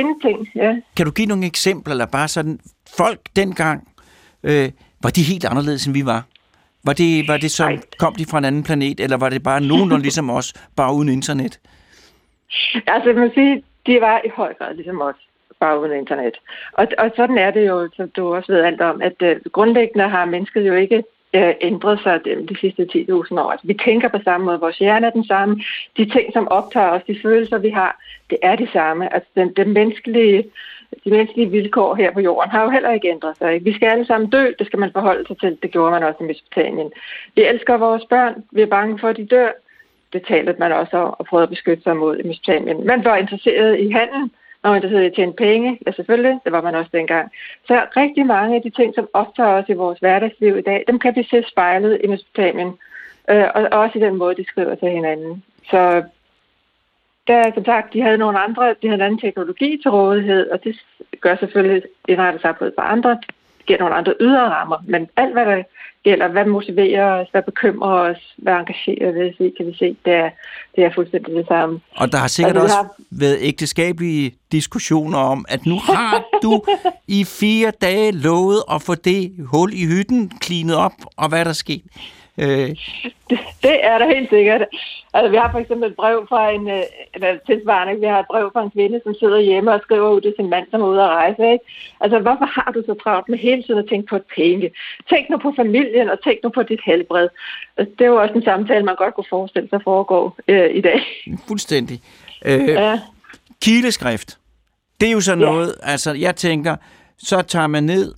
du give nogle eksempler, eller bare sådan, folk dengang, var de helt anderledes, end vi var? Var det så, kom de fra en anden planet, eller var det bare nogenlunde ligesom os, bare uden internet? Altså, man kan sige, de var i høj grad ligesom os, bare uden internet. Og sådan er det jo, som du også ved alt om, at grundlæggende har mennesket jo ikke ændret sig de sidste 10.000 år. Altså, vi tænker på samme måde, vores hjerne er den samme. De ting, som optager os, de følelser, vi har, det er de samme. Altså, de menneskelige vilkår her på jorden har jo heller ikke ændret sig. Ikke? Vi skal alle sammen dø, det skal man forholde sig til. Det gjorde man også i Mesopotamien. Vi elsker vores børn, vi er bange for, at de dør. Det talte man også om og prøvede at beskytte sig mod i Mesopotamien. Man var interesseret i handel, man var interesseret i at tjene penge. Ja, selvfølgelig, det var man også dengang. Så rigtig mange af de ting, som optager os i vores hverdagsliv i dag, dem kan vi se spejlet i Mesopotamien. Og også i den måde, de skriver til hinanden. Så der, som sagt, de havde en anden teknologi til rådighed, og det gør selvfølgelig indrettet samfundet for andre. Det giver nogle andre ydre rammer, men alt hvad der gælder, hvad motiverer os, hvad bekymrer os, hvad engagerer os, kan vi se, det er fuldstændig det samme. Og der har sikkert også været ægteskabelige diskussioner om, at nu har du i 4 dage lovet at få det hul i hytten cleanet op, og hvad er der sket? Det er der helt sikkert. Altså, vi har for eksempel et brev fra vi har et brev fra en kvinde, som sidder hjemme og skriver ud til sin mand, som er ude at rejse. Ikke? Altså, hvorfor har du så travlt med hele tiden at tænke på penge? Tænk nu på familien, og tænk nu på dit helbred. Altså, det er jo også en samtale, man godt kunne forestille sig foregår i dag. Fuldstændig. Kileskrift. Det er jo så noget, altså jeg tænker, så tager man ned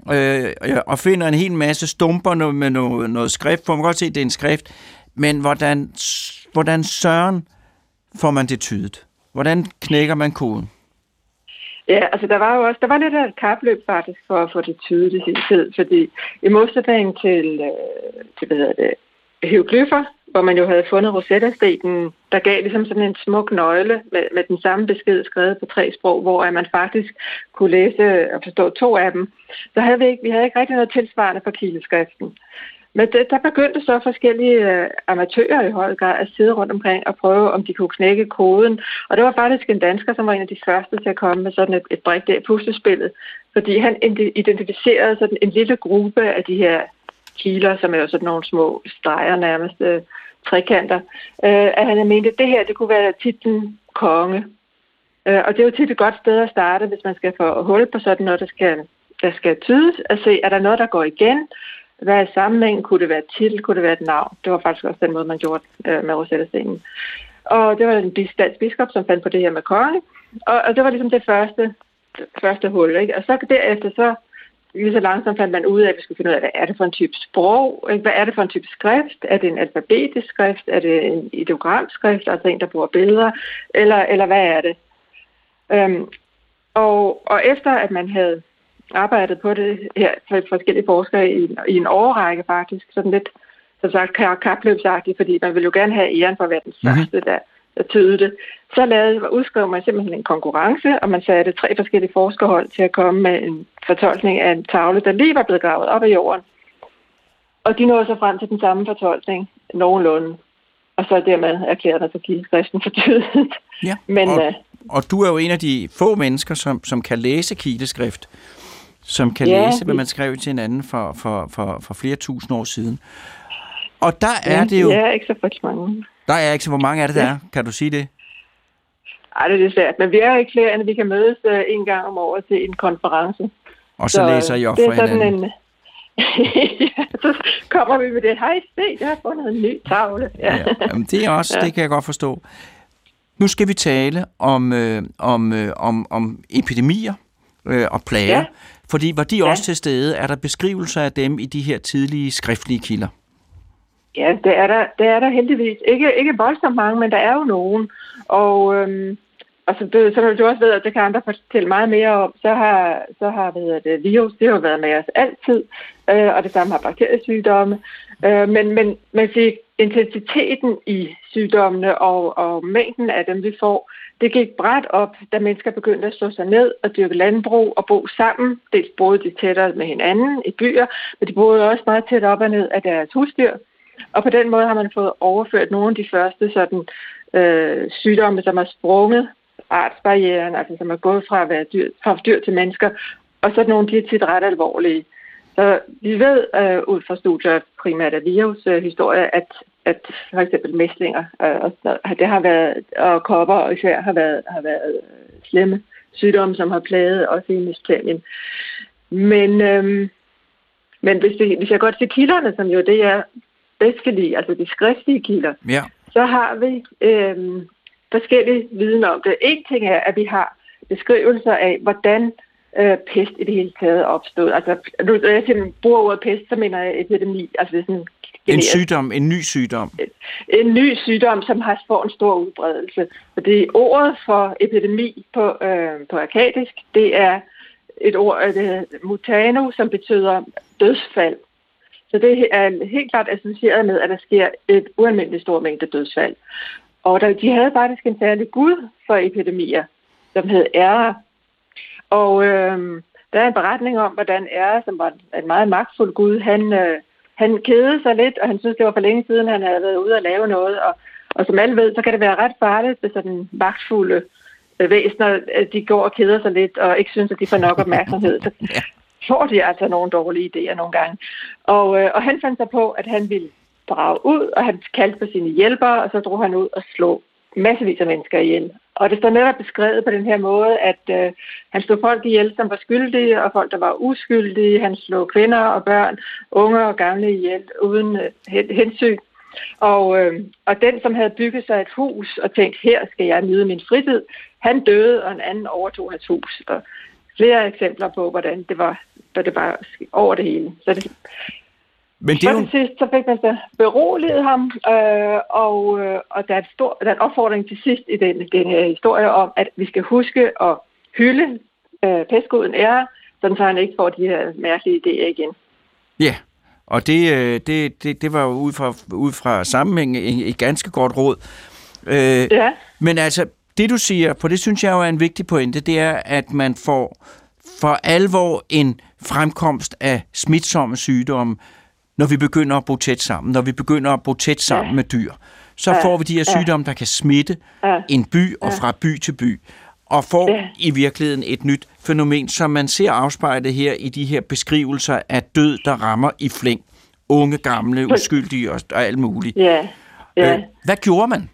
og finder en hel masse stumper med noget skrift, for man kan godt se, at det er en skrift, men hvordan søren får man det tydet? Hvordan knækker man koden? Ja, altså der var lidt af et kapløb faktisk for at få det tydet i sin tid, fordi i modsætning til hieroglyffer, hvor man jo havde fundet Rosetta-stenen, der gav ligesom sådan en smuk nøgle med den samme besked skrevet på 3 sprog, hvor man faktisk kunne læse og forstå 2 af dem. Så havde vi havde ikke rigtig noget tilsvarende for kileskriften. Men der begyndte så forskellige amatører i høj grad at sidde rundt omkring og prøve, om de kunne knække koden. Og det var faktisk en dansker, som var en af de første til at komme med sådan et brik der i puslespillet, fordi han identificerede sådan en lille gruppe af de her kiler, som er jo sådan nogle små streger, nærmest trekanter, at han mente, at det her, det kunne være titlen konge. Og det er jo tit et godt sted at starte, hvis man skal få hul på sådan noget, der skal tydes, at se, er der noget, der går igen? Hvad er sammenhængen? Kunne det være et titel? Kunne det være et navn? Det var faktisk også den måde, man gjorde med Rosetta-stenen. Og det var en dansk biskop, som fandt på det her med konge. Og det var ligesom det første hul. Ikke? Og så derefter, så lige så langsomt fandt man ud af, at vi skulle finde ud af, hvad er det for en type sprog? Hvad er det for en type skrift? Er det en alfabetisk skrift? Er det en ideogramskrift? Altså en, der bruger billeder? Eller hvad er det? Og efter at man havde arbejdet på det her for forskellige forskere i en årrække faktisk, sådan lidt, som sagt, kapløbsagtigt, fordi man ville jo gerne have æren for at være den første, der tydede det. Så udskrev man simpelthen en konkurrence, og man satte 3 forskellige forskerhold til at komme med en fortolkning af en tavle, der lige var blevet gravet op af jorden. Og de nåede så frem til den samme fortolkning, nogenlunde. Og så dermed erklærede der så kileskriften for tydeligt. Ja, men, og du er jo en af de få mennesker, som kan læse kileskrift, som kan læse, hvad man skrev til hinanden for flere tusind år siden. Og der er det jo... Ja, ikke så frygtelig mange. Der er ikke så... Hvor mange er det, der er? Kan du sige det? Ej, det er svært. Men vi er ikke flere, end vi kan mødes en gang om året til en konference. Og så læser I op for hinanden? Ja, så kommer vi med det. Hej, se, jeg har fundet en ny tavle. Ja. Ja, jamen, det er også, det kan jeg godt forstå. Nu skal vi tale om epidemier og plager. Ja. Fordi var de også til stede? Er der beskrivelser af dem i de her tidlige skriftlige kilder? Ja, det er der heldigvis. Ikke voldsomt mange, men der er jo nogen. Og som du også ved, at det kan andre fortælle meget mere om, så har virus, det har været med os altid, og det samme har bakteriesygdomme. Men intensiteten i sygdommene og mængden af dem, vi får, det gik brat op, da mennesker begyndte at slå sig ned og dyrke landbrug og bo sammen. Dels boede de tættere med hinanden i byer, men de boede også meget tæt op og ned af deres husdyr. Og på den måde har man fået overført nogle af de første sygdomme, som har sprunget artsbarrieren, altså som er gået fra dyr til mennesker, og så nogle de er tit ret alvorlige. Så vi ved ud fra studier primært af virushistorie, at for eksempel mæslinger det har været, og kopper og især har været slemme sygdomme, som har plaget også i Mesopotamien. Men hvis jeg går til kilderne, som jo det jeg bedst kan lide, altså de skriftlige kilder, så har vi forskellige viden om det. En ting er, at vi har beskrivelser af, hvordan pest i det hele taget opstod. Altså, når jeg bruger ordet pest, så mener jeg epidemi. Altså sådan en sygdom, en ny sygdom. En ny sygdom, som har fået en stor udbredelse. Fordi ordet for epidemi på akkadisk, det er et ord, mutano, som betyder dødsfald. Så det er helt klart associeret med, at der sker et ualmindeligt stort mængde dødsfald. Og de havde faktisk en særlig gud for epidemier, som hed Æra. Og der er en beretning om, hvordan Æra, som var en meget magtfuld gud, han kedede sig lidt, og han synes, det var for længe siden, han havde været ude og lave noget. Og som alle ved, så kan det være ret farligt, hvis sådan magtfulde væsener, de går og keder sig lidt, og ikke synes, at de får nok opmærksomhed. Så får de altså nogle dårlige idéer nogle gange. Og han fandt sig på, at han ville drage ud, og han kaldte på sine hjælpere, og så drog han ud og slog massevis af mennesker ihjel. Og det står netop beskrevet på den her måde, at han slog folk ihjel, som var skyldige, og folk, der var uskyldige. Han slog kvinder og børn, unge og gamle ihjel, uden hensyn. Og den, som havde bygget sig et hus og tænkt, her skal jeg nyde min fritid, han døde, og en anden overtog hans hus. Og flere eksempler på, hvordan det var over det hele. Men det til sidst, så fik man så beroliget ham, og der er en opfordring til sidst i den historie om, at vi skal huske at hylde pestguden Æra, sådan så han ikke får de her mærkelige idéer igen. Ja, og det var jo ud fra sammenhæng et ganske godt råd. Ja. Men altså, det du siger, på det synes jeg jo er en vigtig pointe, det er, at man får for alvor en fremkomst af smitsomme sygdomme, når vi begynder at bo tæt sammen, når vi begynder at bo tæt sammen med dyr. Så får vi de her sygdomme, der kan smitte en by og fra by til by, og får i virkeligheden et nyt fænomen, som man ser afspejlet her i de her beskrivelser af død, der rammer i flæng. Unge, gamle, uskyldige og alt muligt. Hvad gjorde man?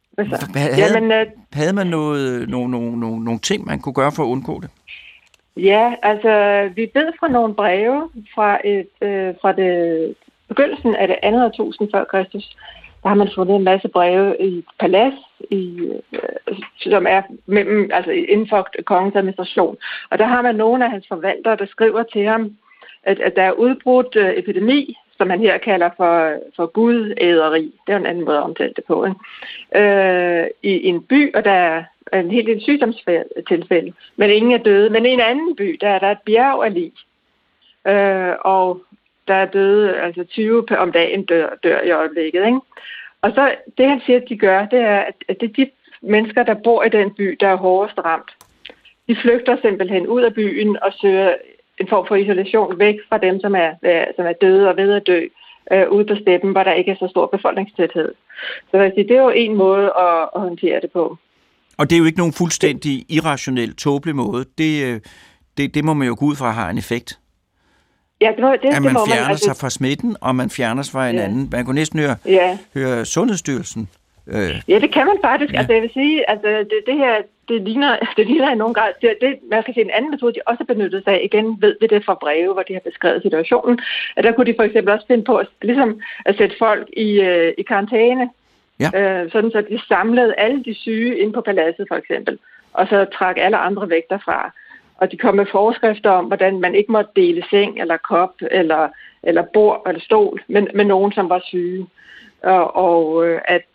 Havde man nogle ting, man kunne gøre for at undgå det? Ja, altså vi ved fra nogle breve fra det begyndelsen af det andet årtusind før Kristus, der har man fundet en masse breve i et palads, som er inden for kongens administration. Og der har man nogle af hans forvaltere, der skriver til ham, at der er udbrudt epidemi, som man her kalder for gudæderi. Det er en anden måde at omtale det på. I en by, og der er en helt del sygdomstilfælde, men ingen er døde. Men i en anden by, der er der et bjerg af lig. Og der er døde, altså 20 om dagen dør i øjeblikket. Ikke? Og så det, han siger, at de gør, det er, at det er de mennesker, der bor i den by, der er hårdest ramt. De flygter simpelthen ud af byen og søger en form for isolation væk fra dem, som er døde og ved at dø, ude på steppen, hvor der ikke er så stor befolkningstæthed. Så det er jo en måde at håndtere det på. Og det er jo ikke nogen fuldstændig irrationel, tåbelig måde. Det må man jo gå ud fra har en effekt. Ja, at man fjerner sig fra smitten, og man fjerner sig fra en anden. Man kunne næsten høre Sundhedsstyrelsen. Ja, det kan man faktisk. Ja. Altså, jeg vil sige, altså, det her, det ligner i nogen grad. Man skal se en anden metode, de også benyttede sig af. Igen ved vi det fra breve, hvor de har beskrevet situationen. At der kunne de for eksempel også finde på at sætte folk i karantæne. Ja. Sådan så de samlede alle de syge ind på paladset for eksempel, og så trak alle andre væk derfra. Og de kom med forskrifter om, hvordan man ikke måtte dele seng eller kop eller bord eller stol med nogen, som var syge. Og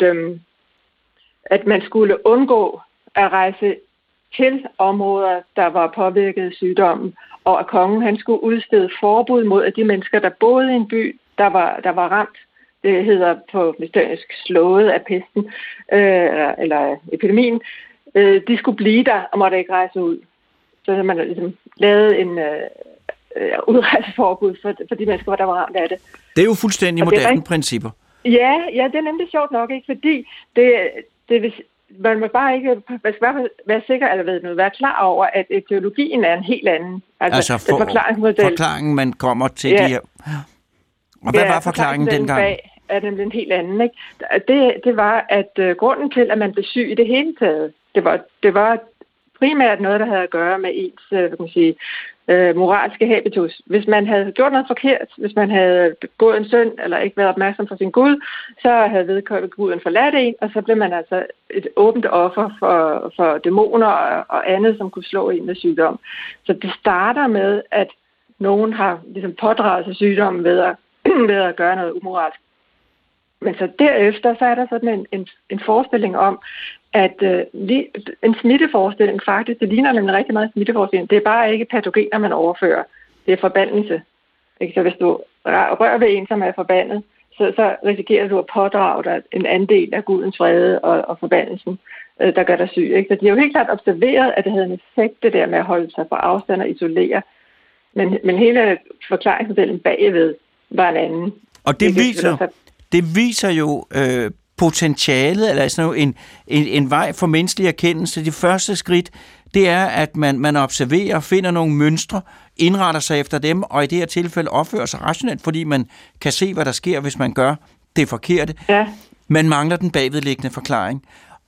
at man skulle undgå at rejse til områder, der var påvirket af sygdommen, og at kongen han skulle udstede forbud mod, at de mennesker, der boede i en by, der var ramt, det hedder på mysterisk slået af pesten, eller epidemien, de skulle blive der og måtte ikke rejse ud. Så man ligesom lavet en udrejseforbud for de mennesker, der var ramt af det. Det er jo fuldstændig moderne principper. Ja, det er nemlig sjovt nok, ikke? Fordi man må bare ikke være sikker, eller være klar over, at etiologien er en helt anden. Altså forklaringen, man kommer til de her... Og hvad var forklaringen dengang? Bag er nemlig en helt anden, ikke? Det var, at grunden til, at man blev syg i det hele taget, det var primært noget, der havde at gøre med ens, moralske habitus. Hvis man havde gjort noget forkert, hvis man havde begået en synd, eller ikke været opmærksom på sin Gud, så havde vedkommende Guden forladt en, og så blev man altså et åbent offer for dæmoner og andet, som kunne slå en med sygdom. Så det starter med, at nogen har ligesom pådraget sig sygdommen ved at gøre noget umoralsk. Men så derefter, så er der sådan en forestilling om, at en smitteforestilling faktisk, det ligner nemlig rigtig meget smitteforestilling. Det er bare ikke patogener, man overfører. Det er forbandelse. Så hvis du rører ved en, som er forbandet, så risikerer du at pådrage dig en andel af Gudens vrede og forbandelsen, der gør dig syg. Ikke? Så de har jo helt klart observeret, at det havde en effekt, det der med at holde sig på afstand og isolere. Men hele forklaringsmodellen bagved var en anden. Og det viser jo potentialet, eller sådan en vej for menneskelig erkendelse. Det første skridt, det er, at man observerer, finder nogle mønstre, indretter sig efter dem, og i det her tilfælde opfører sig rationelt, fordi man kan se, hvad der sker, hvis man gør det forkerte. Ja. Man mangler den bagvedliggende forklaring.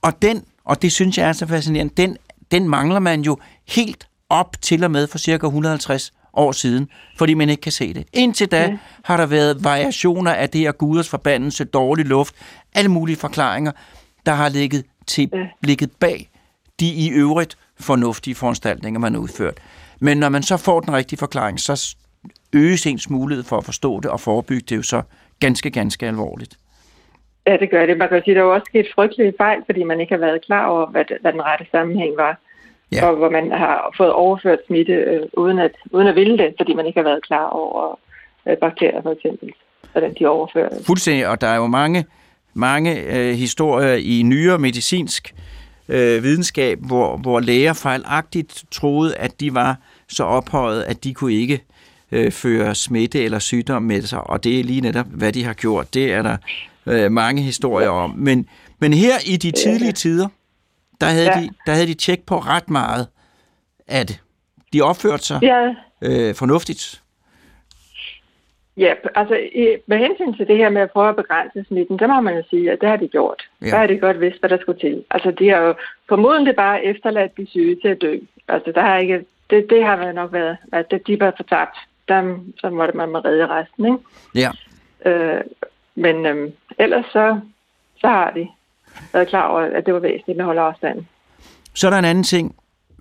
Og det synes jeg er så fascinerende, den mangler man jo helt op til og med for cirka 150 år siden, fordi man ikke kan se det. Indtil da har der været variationer af det her guders forbandelse, dårlig luft, alle mulige forklaringer, der har ligget bag de i øvrigt fornuftige foranstaltninger, man har udført. Men når man så får den rigtige forklaring, så øges ens mulighed for at forstå det og forebygge det jo så ganske, ganske alvorligt. Ja, det gør det. Man kan sige, at der er jo også sket frygtelige fejl, fordi man ikke har været klar over, hvad den rette sammenhæng var. Ja. Og hvor man har fået overført smitte uden at ville det, fordi man ikke har været klar over bakterier for eksempel, hvordan de overfører. Fuldstændig, og der er jo mange historier i nyere medicinsk videnskab, hvor læger fejlagtigt troede, at de var så ophøjet, at de kunne ikke føre smitte eller sygdom med sig, og det er lige netop, hvad de har gjort. Det er der mange historier om. Men her i de tidlige tider, der havde de tjek på ret meget af det. De opførte sig fornuftigt. Ja, altså med hensyn til det her med at prøve at begrænse smitten, så må man jo sige, at det har de gjort. Ja. Der har de godt vidst, hvad der skulle til. Altså de har jo formodentlig bare efterladt de syge til at dø. Altså der har ikke, det har nok været, at de var fortabt. Så måtte man redde resten, ikke? Ja. Men ellers så har de været klar over, at det var væsentligt at holde afstanden. Så er der en anden ting,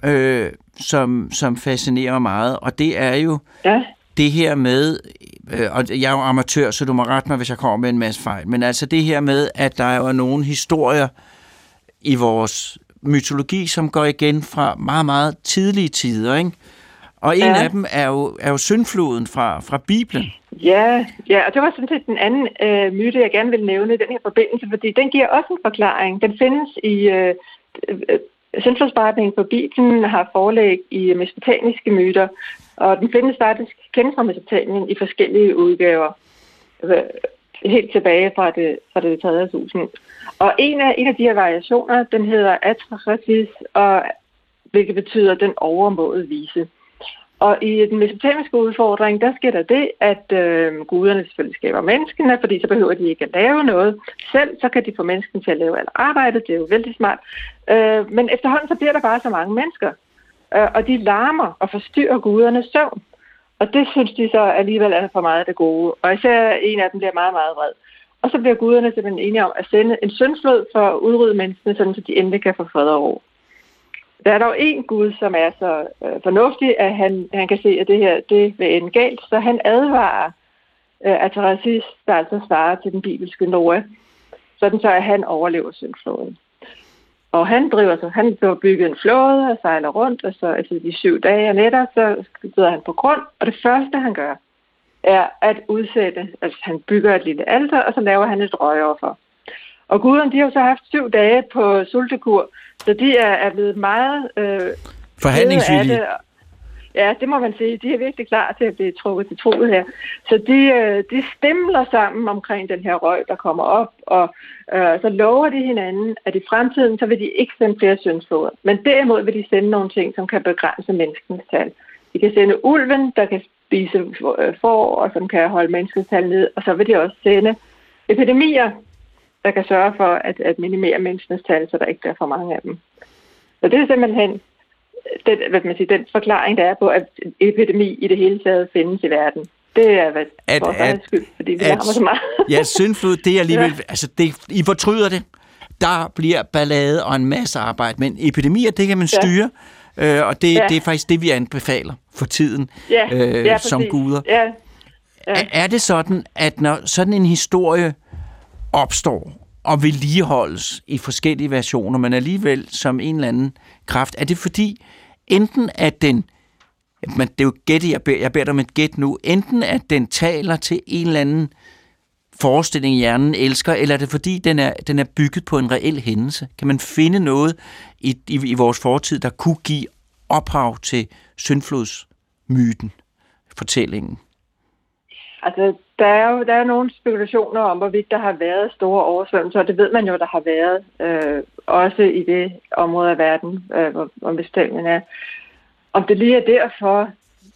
som fascinerer mig meget, og det er jo det her med, og jeg er jo amatør, så du må rette mig, hvis jeg kommer med en masse fejl, men altså det her med, at der er jo nogle historier i vores mytologi, som går igen fra meget, meget tidlige tider, ikke? Og en af dem er jo syndfloden fra Bibelen. Ja, og det var sådan set den anden myte, jeg gerne vil nævne i den her forbindelse, fordi den giver også en forklaring. Den findes i syndflodsberetningen på Bibelen, har forlæg i mesopotamiske myter, og den findes faktisk kendt fra Mesopotamien i forskellige udgaver, helt tilbage fra det 3. årtusinde. Og en af de her variationer, den hedder Atrahasis, hvilket betyder den overmåede vise. Og i den mesopotamiske udfordring, der sker der det, at guderne selvfølgelig skaber menneskene, fordi så behøver de ikke at lave noget. Selv så kan de få menneskene til at lave alt arbejdet, det er jo vældig smart. Men efterhånden så bliver der bare så mange mennesker, og de larmer og forstyrrer gudernes søvn. Og det synes de så alligevel er for meget af det gode. Og især en af dem bliver meget, meget vred. Og så bliver guderne simpelthen enige om at sende en syndflod for at udrydde menneskene, sådan så de endelig kan få fred og ro. Der er dog en gud, som er så fornuftig, at han kan se, at det her det vil ende galt. Så han advarer Atrahasis, der altså svarer til den bibelske Noah, sådan så at han overlever syndfloden. Og han får bygget en flåde og sejler rundt, og så efter de 7 dage og nætter, så sidder han på grund. Og det første, han gør, er at udsætte, altså han bygger et lille alter, og så laver han et røgoffer. Og guderne, de har jo så haft 7 dage på sultekur, så de er blevet meget forhandlingsvillige. Ja, det må man sige. De er virkelig klar til at blive trukket til troet her. Så de stemler sammen omkring den her røg, der kommer op, og så lover de hinanden, at i fremtiden, så vil de ikke sende flere syndfloder. Men derimod vil de sende nogle ting, som kan begrænse menneskens tal. De kan sende ulven, der kan spise får, og som kan holde mennesketal ned, og så vil de også sende epidemier, der kan sørge for at minimere menneskenes tal, så der ikke er for mange af dem. Så det er simpelthen den forklaring, der er på, at epidemi i det hele taget findes i verden. Det er vores skyld, fordi vi larmer så meget. Ja, syndflod, det er alligevel... Ja. Altså, I fortryder det. Der bliver ballade og en masse arbejde, men epidemier, det kan man styre, og det er faktisk det, vi anbefaler for tiden som guder. Ja. Ja. Er det sådan, at når sådan en historie opstår og vedligeholdes i forskellige versioner, men alligevel som en eller anden kraft, er det fordi, enten at den, men det er jo gæt, jeg beder dig om et gæt nu, enten at den taler til en eller anden forestilling, hjernen elsker, eller er det fordi, den er bygget på en reel hændelse? Kan man finde noget i vores fortid, der kunne give ophav til syndflodsmyten, fortællingen? Altså, der er nogle spekulationer om, hvorvidt der har været store oversvømmelser, og det ved man jo, der har været, også i det område af verden, hvor bestillingen er. Om det lige er derfor,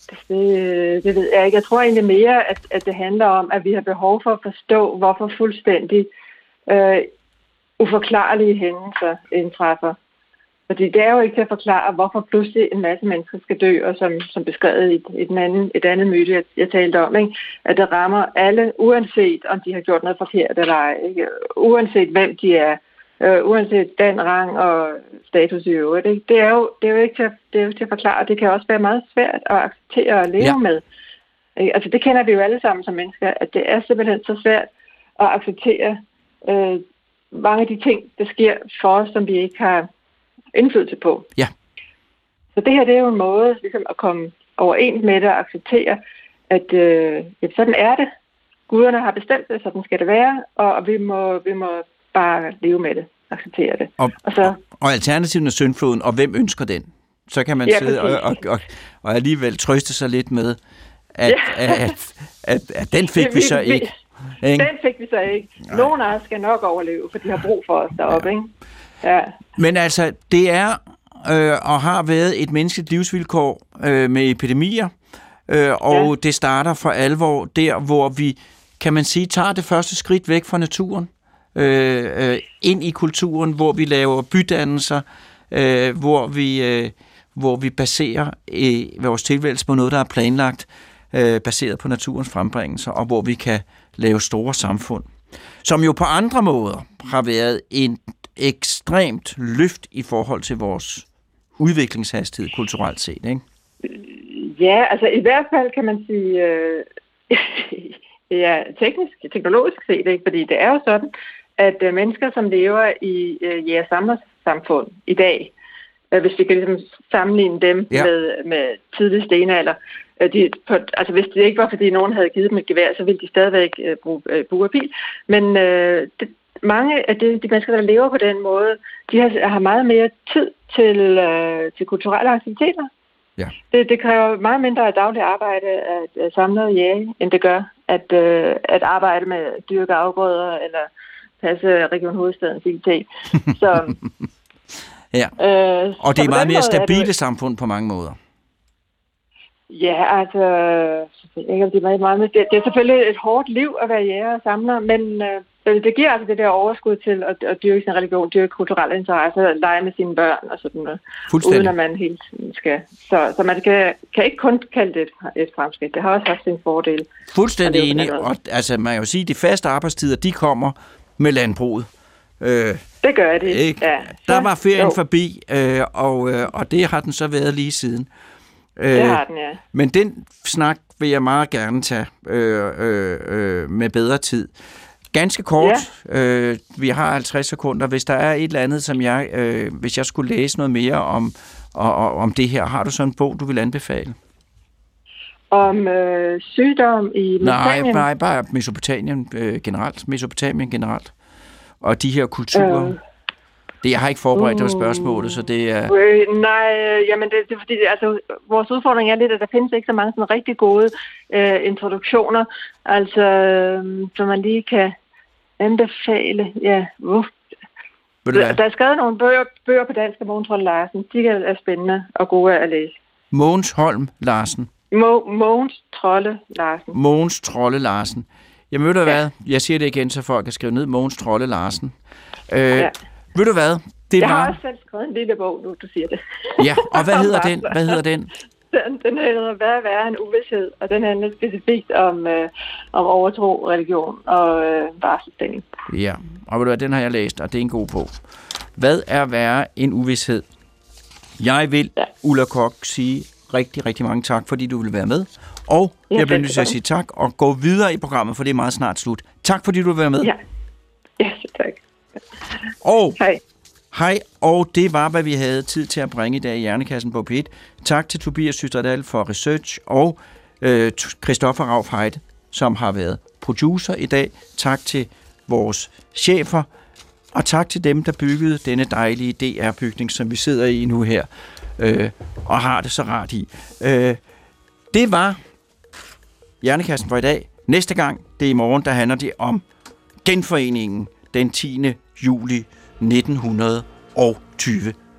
det ved jeg ikke. Jeg tror egentlig mere, at det handler om, at vi har behov for at forstå, hvorfor fuldstændig uforklarlige hændelser indtræffer. Fordi det er jo ikke til at forklare, hvorfor pludselig en masse mennesker skal dø, og som beskrevet i et andet myte, jeg talte om, ikke? At det rammer alle, uanset om de har gjort noget forkert eller ej, ikke? Uanset hvem de er, uanset den rang og status i øvrigt. Ikke? Det er jo ikke til at forklare. Det kan også være meget svært at acceptere og leve med. Ikke? Altså det kender vi jo alle sammen som mennesker, at det er simpelthen så svært at acceptere mange af de ting, der sker for os, som vi ikke har indflydelse på. Ja. Så det her, det er jo en måde ligesom at komme overens med det og acceptere, at sådan er det. Guderne har bestemt det, sådan skal det være, og vi må bare leve med det, acceptere det. Og alternativet er syndfloden, og hvem ønsker den? Så kan man sidde og alligevel trøste sig lidt med, at den fik vi så ikke. Den fik vi så ikke. Nogen af os skal nok overleve, for de har brug for os deroppe, ikke? Ja. Men altså, det er og har været et menneskeligt livsvilkår med epidemier, og det starter for alvor der, hvor vi, kan man sige, tager det første skridt væk fra naturen, ind i kulturen, hvor vi laver bydannelser, hvor vi baserer vores tilværelse på noget, der er planlagt, baseret på naturens frembringelser, og hvor vi kan lave store samfund, som jo på andre måder har været en ekstremt løft i forhold til vores udviklingshastighed kulturelt set, ikke? Ja, altså i hvert fald kan man sige, teknologisk set, ikke? Fordi det er jo sådan, at mennesker, som lever i jæger-samler-samfund i dag, hvis vi kan ligesom sammenligne dem med tidlig stenalder, hvis det ikke var, fordi nogen havde givet dem et gevær, så ville de stadigvæk bruge bue og pil. Men mange af de mennesker, der lever på den måde, de har meget mere tid til kulturelle aktiviteter. Ja. Det kræver meget mindre af dagligt arbejde at samle og jage, end det gør at arbejde med dyrke afgrøder eller passe Region Hovedstadens IT. Så, ja. Og det er meget mere stabile samfund på mange måder. Ja, altså, det er selvfølgelig et hårdt liv at være jæger og samler, men det giver altså det der overskud til at dyrke sin religion, dyrke kulturelle interesser, lege med sine børn og sådan noget, uden at man helt skal. Så man kan ikke kun kalde det et fremskridt. Det har også haft sin fordel. Fuldstændig enig, og altså man kan jo sige, at de faste arbejdstider, de kommer med landbruget. Det gør det. Ikke? Ja. Der var ferien forbi, og det har den så været lige siden. Det har den, ja. Men den snak vil jeg meget gerne tage med bedre tid. Ganske kort, vi har 50 sekunder. Hvis der er et eller andet, som hvis jeg skulle læse noget mere om det her, har du sådan en bog, du vil anbefale? Om sygdom i Mesopotamien? Nej, bare Mesopotamien generelt. Og de her kulturer. Jeg har ikke forberedt det spørgsmålet, så det er... Jamen det er fordi, altså, vores udfordring er lidt, at der findes ikke så mange sådan rigtig gode introduktioner, altså, som man lige kan anbefale. Ja, der er skrevet nogle bøger på dansk af Mogens Holm Larsen. De er spændende og gode at læse. Mogens Holm Larsen? Mogens Trolle Larsen. Mogens Trolle Larsen. Jamen ved du hvad? Jeg siger det igen, så folk kan skrive ned. Mogens Trolle Larsen. Ved du hvad? Jeg har også selv skrevet en lille bog nu, du siger det. Ja, og hvad hedder den? Hvad hedder den? Den hedder Hvad er værre en uvished, og den handler specifikt om overtro, religion og varselsstilling. Ja, og ved du hvad, den har jeg læst, og det er en god bog. Hvad er værre en uvished? Jeg vil, Ulla Koch, sige rigtig, rigtig mange tak, fordi du vil være med. Og jeg bliver nødt til at sige tak, og gå videre i programmet, for det er meget snart slut. Tak, fordi du vil være med. Ja, tak. Og hej. Hej, og det var, hvad vi havde tid til at bringe i dag i Hjernekassen på P1. Tak til Tobias Systerdal for research, og Christoffer Rauf Heide, som har været producer i dag. Tak til vores chefer, og tak til dem, der byggede denne dejlige DR-bygning, som vi sidder i nu her, og har det så rart i. Det var Hjernekassen for i dag. Næste gang, det er i morgen, der handler det om genforeningen den 10. juli 1920.